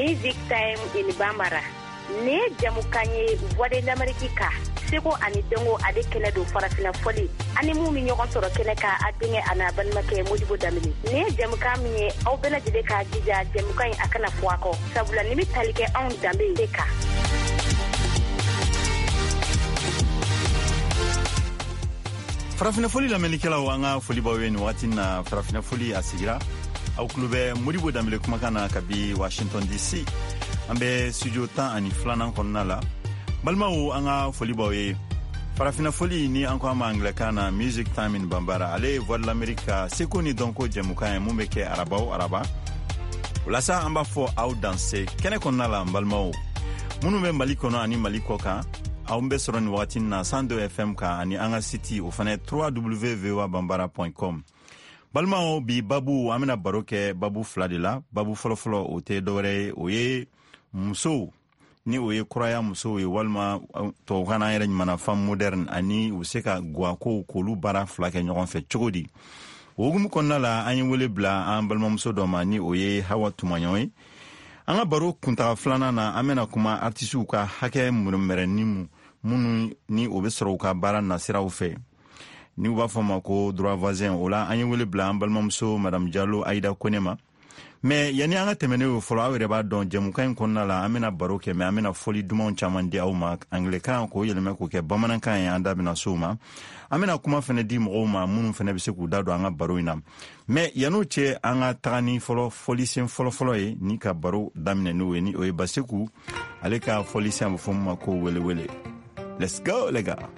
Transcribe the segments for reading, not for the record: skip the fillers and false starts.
Music Time in Bambara. Ne jamukanye voix de l'Amérique ka. Seko ani dongo ade kele do farafina foli. Ani mu mi ñogon soro kene ka adinge ana ban make Modibo Damini. Ne jamuka mi aw bela jide ka jija jamuka akana fuako. Sabula nimi talike on dambe deka. Farafina foli la melikela wanga foli baweni watina farafina foli asigira. Au klube Modibo Damile kumakana kabi Washington DC. Ambe studio tan ani flana konna la. Balmaou anga foli bawe. Farafina foli ni anko ama Anglikana Music Time in Bambara. Ale voix de l'Amérique seko ni donko jamuka mumeke araba. Ulasa amba fo au danser. Kene konna la balmaou. Munu be malikono ani malikoka. Au mbe soron watin na 102 FM ka ani anga city au fane www.bambara.com. Balmao bi babu amena baroke babu fladila babu folofolo ote dore oye muso ni oye kuraya muso we walma to kana yere mana fam modern ani useka gwako kolu bara flake nyogon fe chogodi ogum konnala anyi wele bla an balma muso do mani oye hawa tumanyoy anga baro kunta flana na amena kuma artisu ka hake murmerenimu munu ni obesro ka bara nasira ufe ni uba fama ko droit voisin ola anyi wele bla balmamso madame Diallo Aida Konema mais yani anga temene o folo awere ba don jemukan konna la amena baroke me amena foli dumon chamandi awma Anglican ko yeleme ko ke bamanan kan anda bina soma amena kuma fene di mo ma munun fene be se ku dado anga baro ina mais yano che anga tani folo folicien folo e ni ka baro damne no ni o e baseku aleka folicien mo foma ko wele let's go les gars.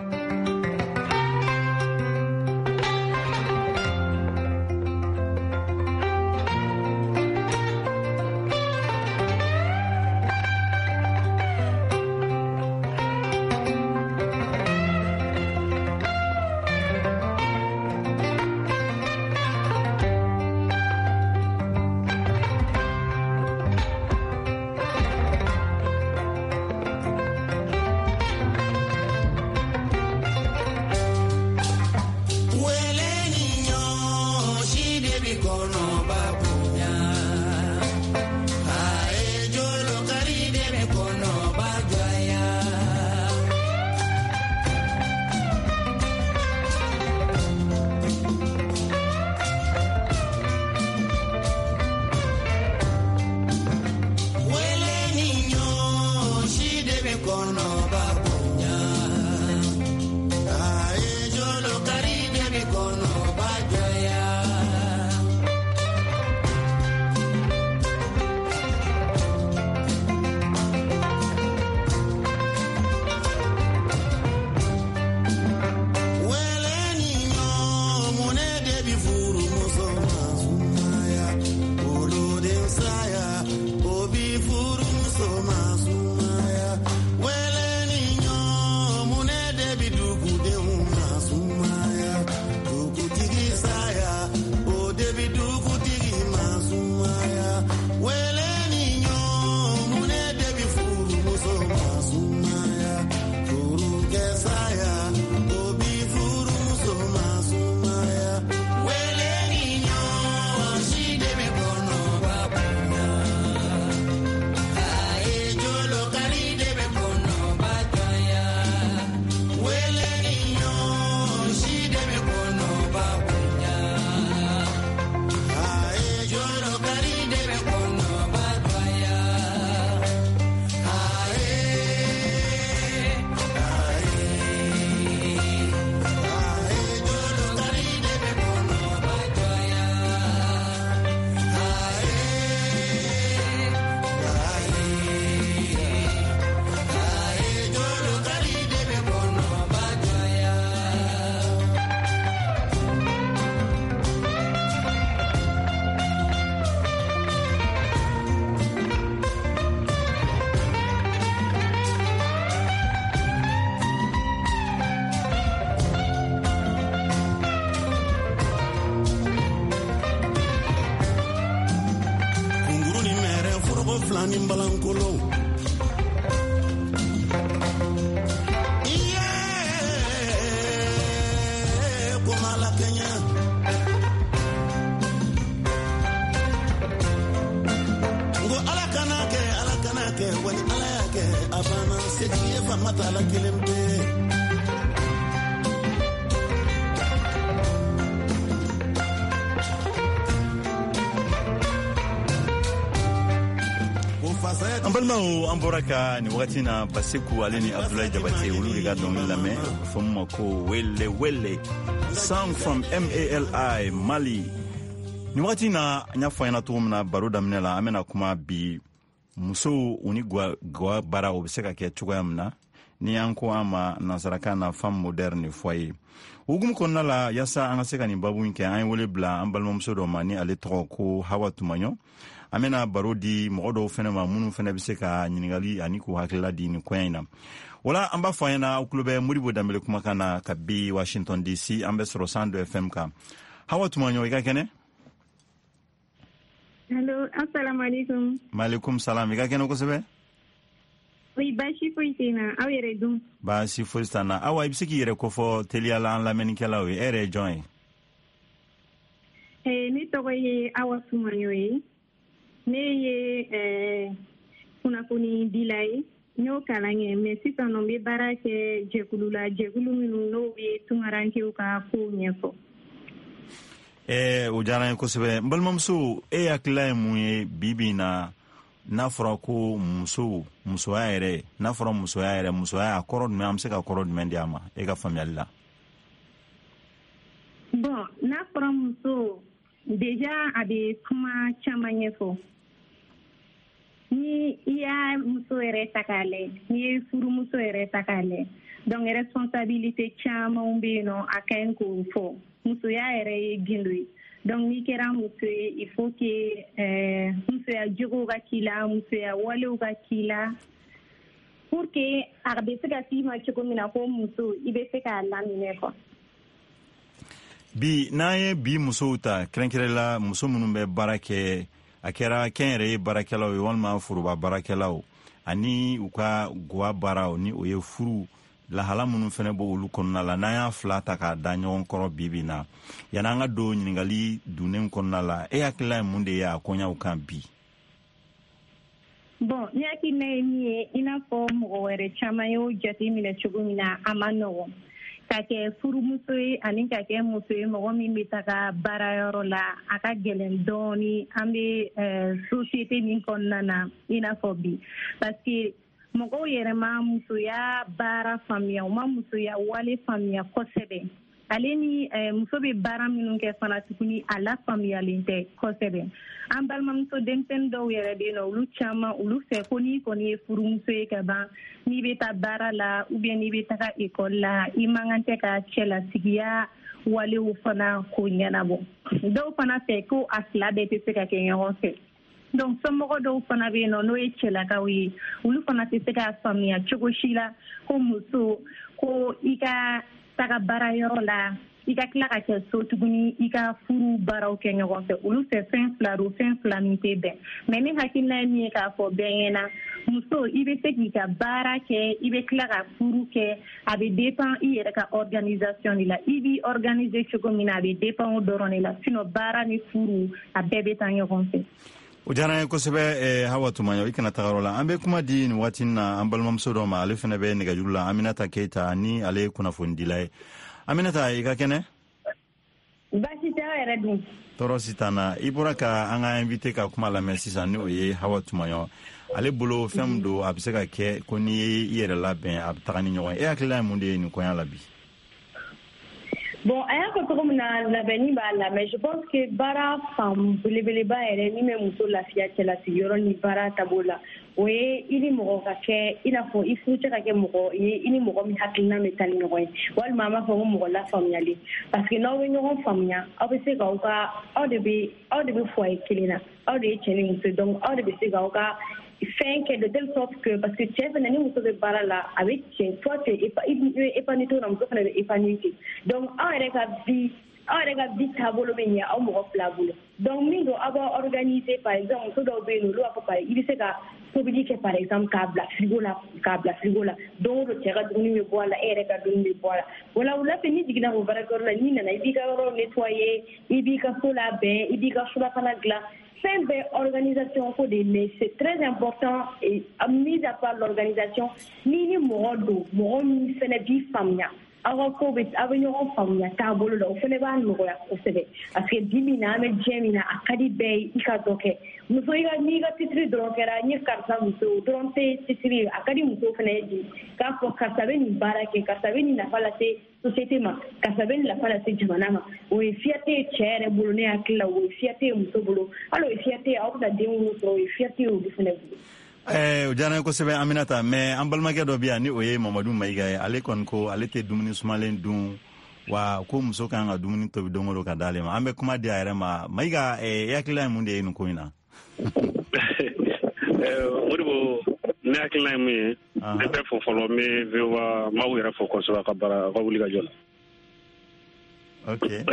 flani mbalankolo kumala Kenya ngo ala kana abana sediye famata la kelembe an balimaw an bɔra ka ni wagati na Baseku ale ni Abdoulaye Jabate olu de ka dɔnkili lamɛn fɔ mu ma ko wele wele song from MALI Mali. Ni wagati na n y'a fɔ an ɲɛna cogo min na baro daminɛ la an bɛna kuma bi musow u ni gawa baara o bɛ se ka kɛ cogoya min na ni an ko an ma nansarakan na femme moderne foyer. Hukumu kɔnɔna la yasa an ka se ka nin babu in kɛ an ye wele bila an balimamuso dɔ ma ni ale tɔgɔ ko Hawa Tumaɲɔ. An bɛna baro di mɔgɔ dɔw fɛnɛ ma minnu fɛnɛ bɛ se ka ɲininkali ani k'u hakilila di nin kɔɲɛ in na. Wala an b'a fɔ an ɲɛna aw tulo bɛ Modibo Danbele kumakan na ka bi Washington DC an bɛ sɔrɔ 102 FM kan. Hawa Tumaɲɔ i ka kɛnɛ? Hello, assalamu alaikum. Maaleykum salam. I ka kɛnɛ kosɛbɛ? Oui, baasi foyi tɛ n na. Aw yɛrɛ dun? Baasi foyi t'an na. Awa, i bɛ se k'i yɛrɛ kofɔ teliya la an lamɛnnikɛlaw ye. E yɛrɛ ye jɔn ye? Ne tɔgɔ ye Awa Tumaɲɔ ye. Ne ye kunnafoni dila ye. N y'o kalan kɛ mais sisan nɔ n bɛ baara kɛ jɛkulu la. Jɛkulu minnu n'o bɛ tunkarankew ka kow ɲɛfɔ. O diyara n ye kosɛbɛ. N balimamuso, e hakilila ye mun ye bi na n'a fɔra ko musoya yɛrɛ n'a fɔra musoya yɛrɛ musoya a kɔrɔ jumɛn an bɛ se ka kɔrɔ jumɛn di a ma e ka faamuyali la? Bon, n'a fɔra muso déjà a bɛ kuma caman ɲɛfɔ. Ni i y'a muso yɛrɛ ta k'a lajɛ n'i ye furumuso yɛrɛ ta k'a lajɛ donc responsabilité camanw bɛ yen nɔ a ka ɲi k'o fɔ. Musoya yɛrɛ ye gindo ye donc n'i kɛra muso ye il faut que musoya jogow ka k'i la musoya walew ka k'i la pour que a bɛ se ka k'i ma cogo min na ko muso i bɛ se k'a laminɛ quoi. Bi n'an ye bi musow ta kɛrɛnkɛrɛnla muso minnu bɛ baara kɛ a kɛra kɛnyɛrɛye baarakɛlaw ye walima foroba baarakɛlaw ani u ka gawa baaraw ni o ye furu lahala minnu fɛnɛ bɔ olu kɔnɔna la n'an y'a fila ta k'a da ɲɔgɔn kɔrɔ bi na yanni an ka don ɲininkali dunnen kɔnɔna la e hakilila ye mun de ye a kɔɲaw kan bi? Bon, ne hakilina ye min ye i n'a fɔ mɔgɔ wɛrɛ caman y'o jateminɛ cogo min na a ma nɔgɔn ka kɛ furumuso ye ani ka kɛ muso ye mɔgɔ min bɛ taga baarayɔrɔ la a ka gɛlɛn dɔɔni an bɛ société min kɔnɔna na i n'a fɔ bi parce que mɔgɔw yɛrɛ ma musoya baara faamuya u ma musoya wale faamuya kosɛbɛ ale ni muso bɛ baara minnu kɛ fana tuguni a la faamuyalen tɛ kosɛbɛ an balimamuso denmisɛnnin dɔw yɛrɛ bɛ yen nɔ olu caman olu fɛ ko n'i kɔni ye furumuso ye ka ban n'i bɛ taa baara la ou bien n'i bɛ taga école la i man kan tɛ ka cɛlasigiya walew fana ko ɲɛnabɔ dɔw fana fɛ ko a fila bɛɛ tɛ se ka kɛ ɲɔgɔn fɛ. Donc somɔgɔ dɔw fana bɛ yen nɔ n'o ye cɛlakaw ye olu fana tɛ se k'a faamuya cogo si la ko muso ko i ka taga baarayɔrɔ la i ka tila ka kɛ so tuguni i ka furu baaraw kɛ ɲɔgɔn fɛ olu fɛ fɛn fila don fɛn fila min tɛ bɛn mais ne hakilina ye min ye k'a fɔ bɛɛ ɲɛna muso i bɛ se k'i ka baara kɛ i bɛ tila ka furu kɛ a bɛ dépend i yɛrɛ ka organisation de la i b'i organiser cogo min na a bɛ dépend o dɔrɔn de la sinon baara ni furu a bɛɛ bɛ taa ɲɔgɔn fɛ. O diyara n ye kosɛbɛ Hawa Tumaɲɔ i kana taga yɔrɔ la an bɛ kuma di nin waati na an balimamuso dɔ ma ale fɛnɛ bɛ nɛgɛjuru la Aminata Keyita ni ale ye kunnafonidila ye. Aminata i ka kɛnɛ? Baasi tɛ aw yɛrɛ dun? Tɔɔrɔ si t'an na i bɔra ka an ka invité ka kuma lamɛn sisan ni o ye Hawa Tumaɲɔ ale bolo fɛn min don a bɛ se ka kɛ ko n'i ye i yɛrɛ labɛn a bɛ taga ni ɲɔgɔn ye e hakilila ye mun de ye nin kɔɲɔ la bi? Bon, a y'a fɔ cogo min na labɛnni b'a la mais je pense que baara fan belebeleba yɛrɛ min bɛ muso lafiya cɛlasigiyɔrɔ ni baara taabolo la o ye i ni mɔgɔ ka kɛ i n'a fɔ i furucɛ ka kɛ mɔgɔ ye i ni mɔgɔ min hakilina bɛ taa ni ɲɔgɔn ye walima an b'a fɔ ko mɔgɔ lafaamuyali parce que n'aw bɛ ɲɔgɔn faamuya aw bɛ se k'aw ka aw de bɛ foyer kelen na aw de ye cɛ ni muso donc aw de bɛ se k'aw ka fɛn kɛ de telle sorte que parce que cɛ fɛnɛ ni muso bɛ baara la a bɛ cɛ soit i bɛ épanoui cogo la muso fɛnɛ bɛ épanoui ten donc aw yɛrɛ ka vie taabolo bɛ ɲɛ aw mɔgɔ fila bolo donc min don aw b'a organiser par exemple muso dɔw bɛ yen olu b'a fɔ par i bɛ se ka tobili kɛ par exemple k'a bila frigo la don o don cɛ ka dumuni bɛ bɔ a la e yɛrɛ ka dumuni bɛ bɔ a la wala wula fɛ n'i jiginna o baarakɛyɔrɔ la n'i nana i b'i ka yɔrɔ nettoyer i b'i ka so labɛn i b'i ka surafana dilan fɛn bɛɛ organisation ko de mais c'est très important et mis à part l'organisation ni mɔgɔ don mɔgɔ min fɛnɛ b'i faamuya aw ka ko bɛ aw bɛ ɲɔgɔn faamuya taabolo la o fɛnɛ b'a nɔgɔya kosɛbɛ parce que bi min na an bɛ diɲɛ min na a ka di bɛɛ ye i ka dɔ kɛ muso n'i ka titiri dɔrɔn kɛra n ye karisa muso dɔrɔn tɛ titiri a ka di muso fɛnɛ ye bi k'a fɔ karisa bɛ nin baara kɛ karisa bɛ nin nafa lase société ma karisa bɛ nin nafa lase jamana ma o ye fierté ye cɛ yɛrɛ bolo ne hakili la o ye fierté ye muso bolo hali o ye fierté ye aw bɛ ka den minnu sɔrɔ o ye fierté ye olu fɛnɛ bolo. O diyara n ye kosɛbɛ Aminata mais an balimakɛ dɔ bɛ yan ni o ye Mamadu Mayiga ye ale kɔni ko ale tɛ dumuni sumalen dun wa ko muso kan ka dumuni tobi don o don ka d'ale ma an bɛ kuma di a yɛrɛ ma Mayiga e hakilila ye mun de ye nin ko in na. Modibo ne hakilila ye mun ye ne bɛ fɔ fɔlɔ n bɛ VOA maaw yɛrɛ fɔ kosɛbɛ a ka baara a ka wuli ka jɔ la. Ok.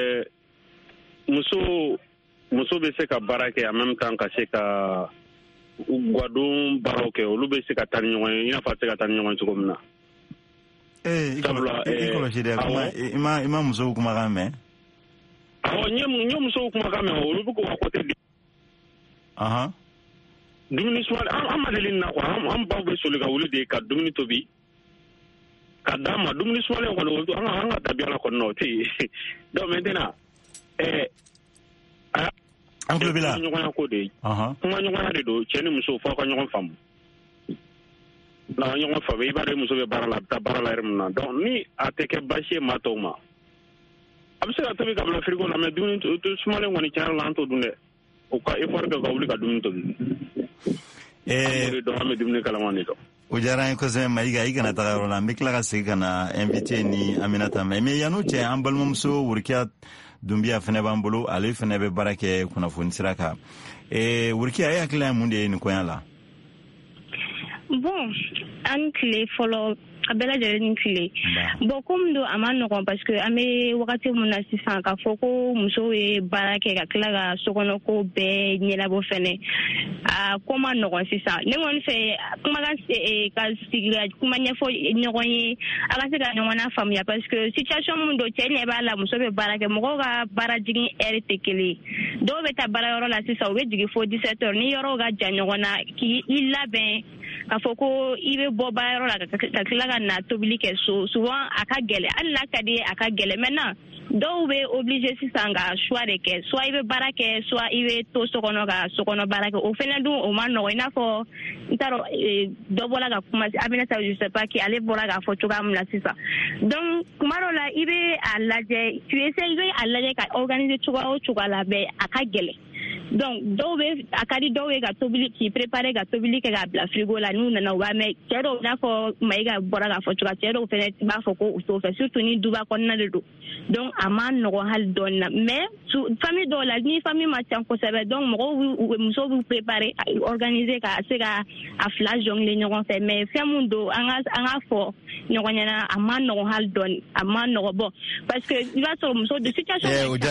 Muso bɛ se ka baara kɛ en même temps ka se ka Guadon baaraw kɛ olu bɛ se ka taa ni ɲɔgɔn ye i n'a fɔ a tɛ se ka taa ni ɲɔgɔn ye cogo min na. I kɔlɔsi dɛ i ma musow kumakan mɛn. N ye musow kumakan mɛn olu bɛ k'u ka côté di. Dumuni sumalen an ma deli nin na quoi an baw bɛ soli ka wuli de ka dumuni tobi ka d'a ma dumuni sumalen kɔni an ka tabiya la kɔni o tɛ yen donc maintenant an tulo b'i la ɲɔgɔnya ko de kuma ɲɔgɔnya de don cɛ ni muso fɔ aw ka ɲɔgɔn faamu n'a ɲɔgɔn faamu i b'a dɔn muso bɛ baara la a bɛ taa baara la yɔrɔ min na donc ni a tɛ kɛ baasi ye maa tɔw ma a bɛ se ka tobi ka bila frigo la mais dumuni sumalen kɔni tiɲɛ la an t'o dun dɛ o ka effort kɛ ka wuli ka dumuni tobi an bɛ dumuni kalaman de dɔn. O diyara n ye kosɛbɛ Mayiga i kana taga yɔrɔ la n bɛ tila ka segin ka na invité ni Aminata mais yan'o cɛ an balimamuso Wurikiya Dunbiya fɛnɛ b'an bolo ale fɛnɛ bɛ baara kɛ kunnafoni sira kan Wurikiya e hakilila ye mun de ye nin koɲa la. Bon an tile fɔlɔ a bɛɛ lajɛlen ni tile bon comme don a ma nɔgɔn parce que an bɛ wagati min na sisan k'a fɔ ko musow ye baara kɛ ka tila ka sokɔnɔ ko bɛɛ ɲɛnabɔ fɛnɛ a ko ma nɔgɔn sisan ne kɔni fɛ kuma ka sigi ka kuma ɲɛfɔ ɲɔgɔn ye a ka se ka ɲɔgɔn na faamuya parce que situation min don cɛ ɲɛ b'a la muso bɛ baara kɛ mɔgɔw ka baara jigin heure tɛ kelen dɔw bɛ taa baarayɔrɔ la sisan u bɛ jigin fo 17 heures ni yɔrɔw ka jan ɲɔgɔn na k'i labɛn k'a fɔ ko i bɛ bɔ baarayɔrɔ la ka tila ka na tobili kɛ so souvent a ka gɛlɛ hali n'a ka di ye a ka gɛlɛ maintenant dɔw bɛ obligé sisan ka choix de kɛ soit i bɛ baara kɛ soit i bɛ to so kɔnɔ ka so kɔnɔ baara kɛ o fɛnɛ dun o ma nɔgɔn i n'a fɔ n t'a dɔn dɔ bɔra ka kuma Aminata je sais pas qui ale bɔra k'a fɔ cogoya min na sisan donc kuma dɔw la i bɛ a lajɛ tu essaies i bɛ a lajɛ ka organiser cogoya o cogoya la mais a ka gɛlɛn donc dɔw bɛ a ka di dɔw ye ka tobili k'i préparer ka tobili kɛ k'a bila frigo la n'u nana u b'a mɛn cɛ dɔw n'a fɔ Mayiga bɔra k'a fɔ cogoya cɛ dɔw fɛnɛ b'a fɔ ko u t'o fɛ surtout ni duba kɔnɔna de don donc a ma nɔgɔn hali dɔɔni na mais famille dɔw la ni famille ma ca kosɛbɛ donc musow b'u préparer organiser ka se ka a fila jongler ɲɔgɔn fɛ mais fɛn mun don an ka fɔ ɲɔgɔn ɲɛna a ma nɔgɔn hali dɔɔni a ma nɔgɔn bon parce que i b'a sɔrɔ muso de situation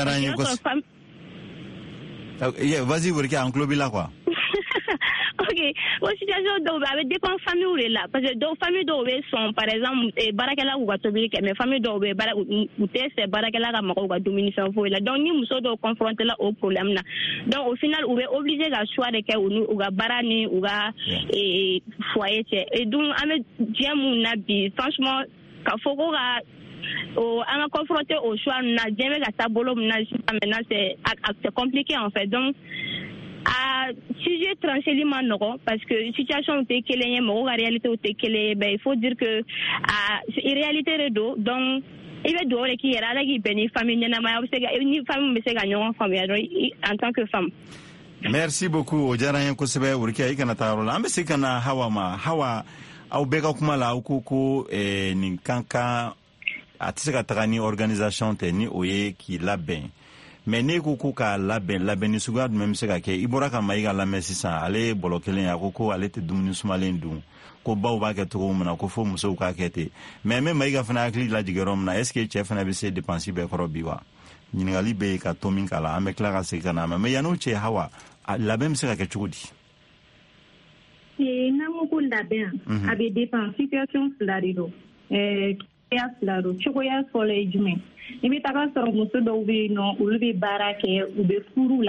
vas-y Wurikiya an tulo b'i la quoi. Ok o situation dɔw bɛ a bɛ dépend famille de la parce que dɔw famille dɔw bɛ sɔn par exemple baarakɛla k'u ka tobili kɛ mais famille dɔw bɛ u tɛ fɛ baarakɛla ka mɔgɔw ka dumuni fɛn foyi la donc ni muso dɔw confronté la o problème na donc au final u bɛ obligé ka choix de kɛ u ka baara ni u ka foyer cɛ et donc an bɛ diɲɛ mun na bi franchement ka fɔ ko ka an ka confronté au choix na diɲɛ bɛ ka taa bolo min na sisan maintenant c'est compliqué en fait donc a sujet trancheli ma nɔgɔn parce que situation tɛ kelen ye mɔgɔw ka réalité tɛ kelen ye ben il faut dire que réalité de don donc i bɛ dugawu de k'i yɛrɛ ala k'i bɛn ni famille ɲɛnamaya bɛ se ka ni famille bɛ se ka ɲɔgɔn faamuya dɔrɔn en tant que femme. Merci beaucoup o diyara n ye kosɛbɛ Wurikiya i kana taa yɔrɔ la an bɛ se ka na Hawa ma Hawa aw bɛɛ ka kuma la aw ko nin kan a tɛ se ka taga ni organisation tɛ ni o ye k'i labɛn mais ne ko k'a labɛn ni suguya jumɛn bɛ se ka kɛ i bɔra ka Mayiga lamɛn sisan ale ye bɔlɔ kelen ye a ko ale tɛ dumuni sumalen dun ko baw b'a kɛ cogo min na ko fo musow k'a kɛ ten mais n bɛ Mayiga fana hakili lajigin yɔrɔ min na est ce que cɛ fana bɛ se dépense bɛɛ kɔrɔ bi wa ɲininkali bɛ yen ka to min k'a la an bɛ tila ka segin ka na mais yan'o cɛ Hawa labɛn bɛ se ka kɛ cogo di. N'an ko ko labɛn a bɛ dépend situation fila de don fila don cogoya fɔlɔ ye jumɛn i bɛ taga sɔrɔ muso dɔw bɛ yen nɔ olu bɛ baara kɛ u bɛ furu la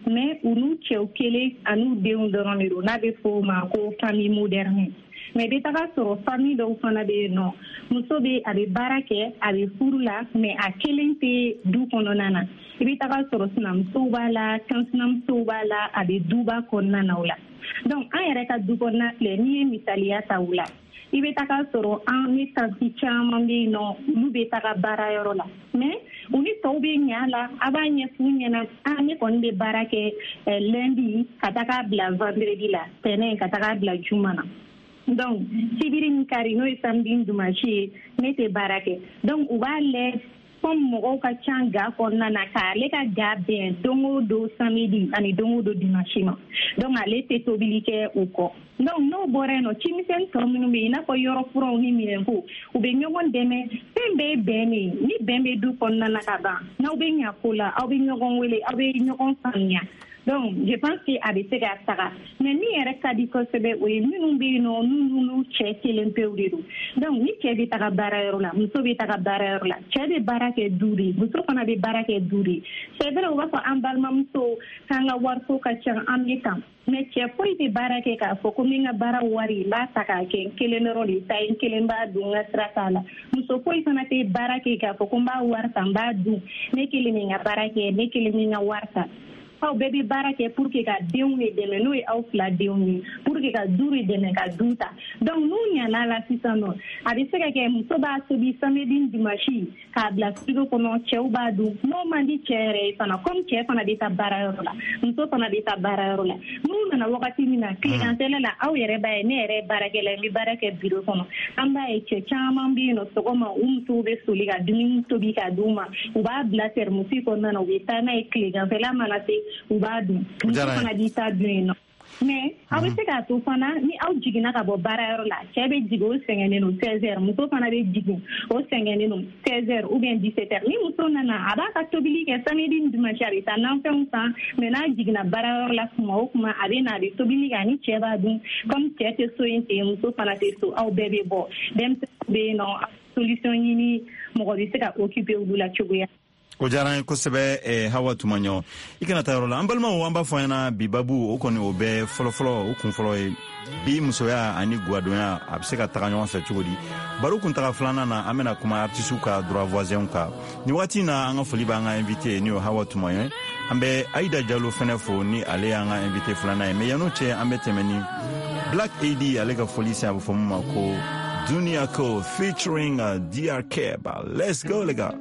mais ulu cɛw kelen anu denw dɔrɔn de don n'a bɛ fɔ o ma ko famille moderne. Mais bɛ taga sɔrɔ famille dɔw fana bɛ yen nɔ muso bɛ a bɛ baara kɛ a bɛ furu la mais a kelen tɛ du kɔnɔna na. I bɛ taga sɔrɔ sinamusow b'a la kansinamusow b'a la a bɛ duba kɔnɔna na o la. Donc an yɛrɛ ka du kɔnɔna filɛ n'i ye misaliya ta o la i bɛ taga sɔrɔ an ni tanti caman bɛ yen nɔ olu bɛ taga baarayɔrɔ la mais u ni tɔw bɛ ɲɛ a la a b'a ɲɛf'u ɲɛna ne kɔni bɛ baara kɛ lundi ka taga bila vendredi la tɛnɛn ka taga bila juma na. Donc sibiri ni kari n'o ye samedi ni dimanche ye ne tɛ baara kɛ donc u b'a lɛ comme mɔgɔw ka ca ga kɔnɔna na k'ale ka ga bɛn don o don samedi ani don o don dimanche ma donc ale tɛ tobili kɛ o kɔ. donc n'o bɔra yen nɔ cimisɛnnin tɔ minnu bɛ yen i n'a fɔ yɔrɔ furaw ni minɛnko u bɛ ɲɔgɔn dɛmɛ fɛn bɛɛ ye bɛn de ye ni bɛn bɛ du kɔnɔna na ka ban n'aw bɛ ɲa ko la aw bɛ ɲɔgɔn wele aw bɛ ɲɔgɔn faamuya. donc je pense que a bɛ se ka taga mais min yɛrɛ ka di kosɛbɛ o ye minnu bɛ yen nɔ n'olu cɛ kelen pewu de don. donc ni cɛ bɛ taga baarayɔrɔ la muso bɛ taga baarayɔrɔ la cɛ bɛ baara kɛ du de muso fana bɛ baara kɛ du de. c'est vrai u b'a fɔ an balimamuso k'an ka wariko ka ca an bɛ kan mais cɛ foyi tɛ baara kɛ k'a fɔ ko min ka baara wari n b'a ta k'a kɛ n kelen dɔrɔn de ta ye n kelen b'a dun n ka sira t'a la. muso foyi fana tɛ baara kɛ k'a fɔ ko n b'a wari ta n b'a dun ne kelen min ka baara kɛ ne kelen min ka wari ta. aw bɛɛ bɛ baara kɛ pour que ka denw de dɛmɛ n'o ye aw fila denw ye pour que ka du de dɛmɛ ka du ta. donc n'u ɲana la sisan nɔ a bɛ se ka kɛ muso b'a tobi samedi ni dimanche k'a bila frigo kɔnɔ cɛw b'a dun n'o man di cɛ yɛrɛ ye fana comme cɛ fana bɛ taa baarayɔrɔ la muso fana bɛ taa baarayɔrɔ la n'u nana wagati min na tileganfɛla la aw yɛrɛ b'a ye ne yɛrɛ ye baarakɛla ye n bɛ baara kɛ bureau kɔnɔ an b'a ye cɛ caman bɛ yen nɔ sɔgɔma u musow bɛ soli ka dumuni tobi ka d'u ma u b'a bila termosi kɔnɔna na u bɛ taa n'a ye tileganfɛla mana se u b'a dun muso fana b'i ta dun yen nɔ mais aw bɛ se k'a to fana ni aw jiginna ka bɔ baarayɔrɔ la cɛ bɛ jigin o sɛgɛnnen don 16h muso fana bɛ jigin o sɛgɛnnen don 16h ou bien 17h ni muso nana a b'a ka tobili kɛ samedi ni dimanche a bɛ taa nanfɛnw san mais n'a jiginna baarayɔrɔ la kuma o kuma a bɛ na a bɛ tobili kɛ ani cɛ b'a dun comme cɛ tɛ so yen ten muso fana tɛ so aw bɛɛ bɛ bɔ denmisɛnninw bɛ yen nɔ solution ɲini mɔgɔ bɛ se ka occuper olu la cogoya. o diyara n ye kosɛbɛ Hawa Tumaɲɔ i kana taa yɔrɔ la an balimaw an b'a fɔ ɲɛna bi babu o kɔni o bɛ fɔlɔfɔlɔ o kun fɔlɔ ye bi musoya ani gwadonya a bɛ se ka taga ɲɔgɔn fɛ cogo di baro kun taga filanan na an bɛna kuma artisiw ka droit voisinw kan ni waati na an ka foli b'an ka invité ni o Hawa Tumaɲɔ an bɛ Aïda Diallo fɛnɛ fo ni ale y'an ka invité filanan ye mais yan'o cɛ an bɛ tɛmɛ ni Black AD ale ka foli se a bɛ fɔ mun ma ko Dunia Ko featuring DR Keba. Let's go les gars.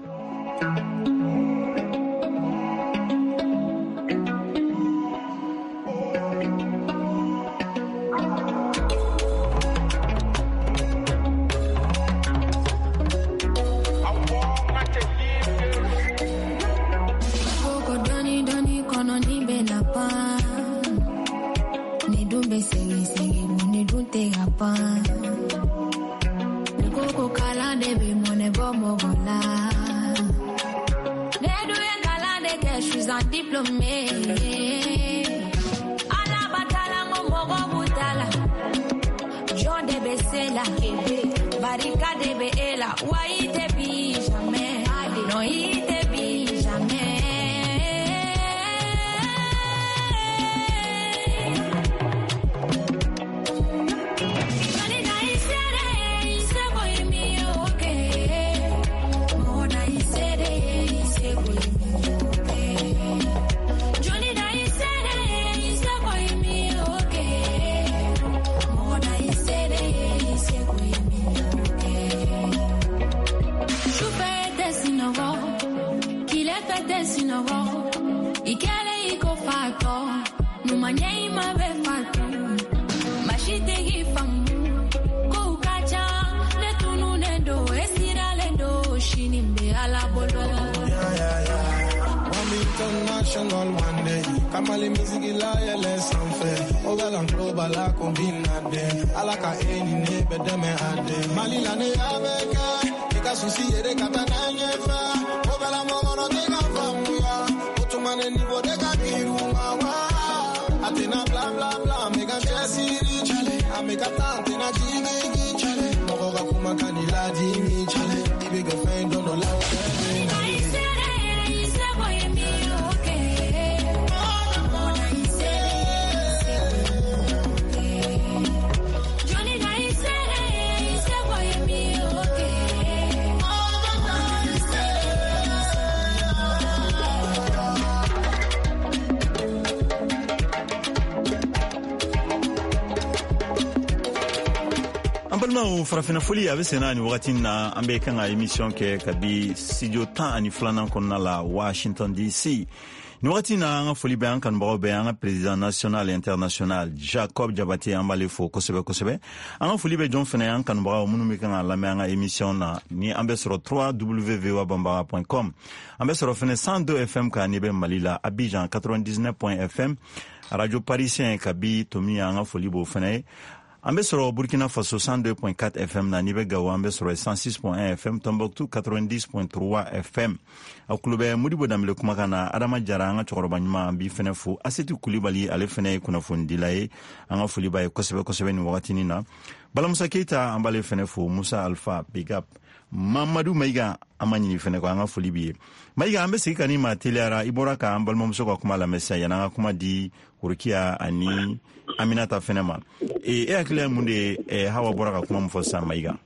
International one day, Kamali music ilaya lesson fair. Ogal and global la combina de. Alaka eni nebe deme ade. Malila ne aveka, ika susi ere katana nyefa. Ogal and mono tega famuya. Otumane ni bodega kiruma wa. Atina bla bla bla, mega chesi chale. Ameka tante na jigi chale. Moga kuma kanila jimi chale. Ibega find on the loud. Balmao farafina foli a bɛ senna ni wagati na an bɛ kan ka émission kɛ kabi studio 12 kɔnɔna la Washington DC. Ni wagati na an ka foli bɛ an kanubagaw bɛ an ka président national et international Jacob Diabaté an b'ale fo kosɛbɛ kosɛbɛ. An ka foli bɛ jɔn fɛnɛ an kanubagaw minnu bɛ kan ka lamɛn an ka émission na ni an bɛ sɔrɔ www.voabambara.com. An bɛ sɔrɔ fɛnɛ 102 FM kan ni bɛ Mali la Abidjan 99.FM Radio Parisien kabi tomi an ka foli b'o fɛnɛ ye. An bɛ sɔrɔ Burkina Faso 102.4 FM na ni bɛ Gawo an bɛ sɔrɔ 106.1 FM Tombouctou 90.3 FM. A kulo bɛ Modibo Dambele kumakan na Adama Jara an ka cɛkɔrɔba ɲuman an b'i fɛnɛ fo. Asetu Kulibali ale fɛnɛ ye kunnafonidila ye an ka foli b'a ye kosɛbɛ kosɛbɛ ni wagatinin na. Balamusa Keita an b'ale fɛnɛ fo. Musa Alpha Big Up. Mamadou Maïga an ma ɲini fɛnɛ ko an ka foli b'i ye. Maïga an bɛ segin ka ni ma teliyara i bɔra ka an balimamuso ka kuma lamɛn sisan yan'an ka kuma di Rokia ani Aminata fɛnɛ ma. E hakili mun de Hawa bɔra ka kuma mun fɔ sisan Maïga?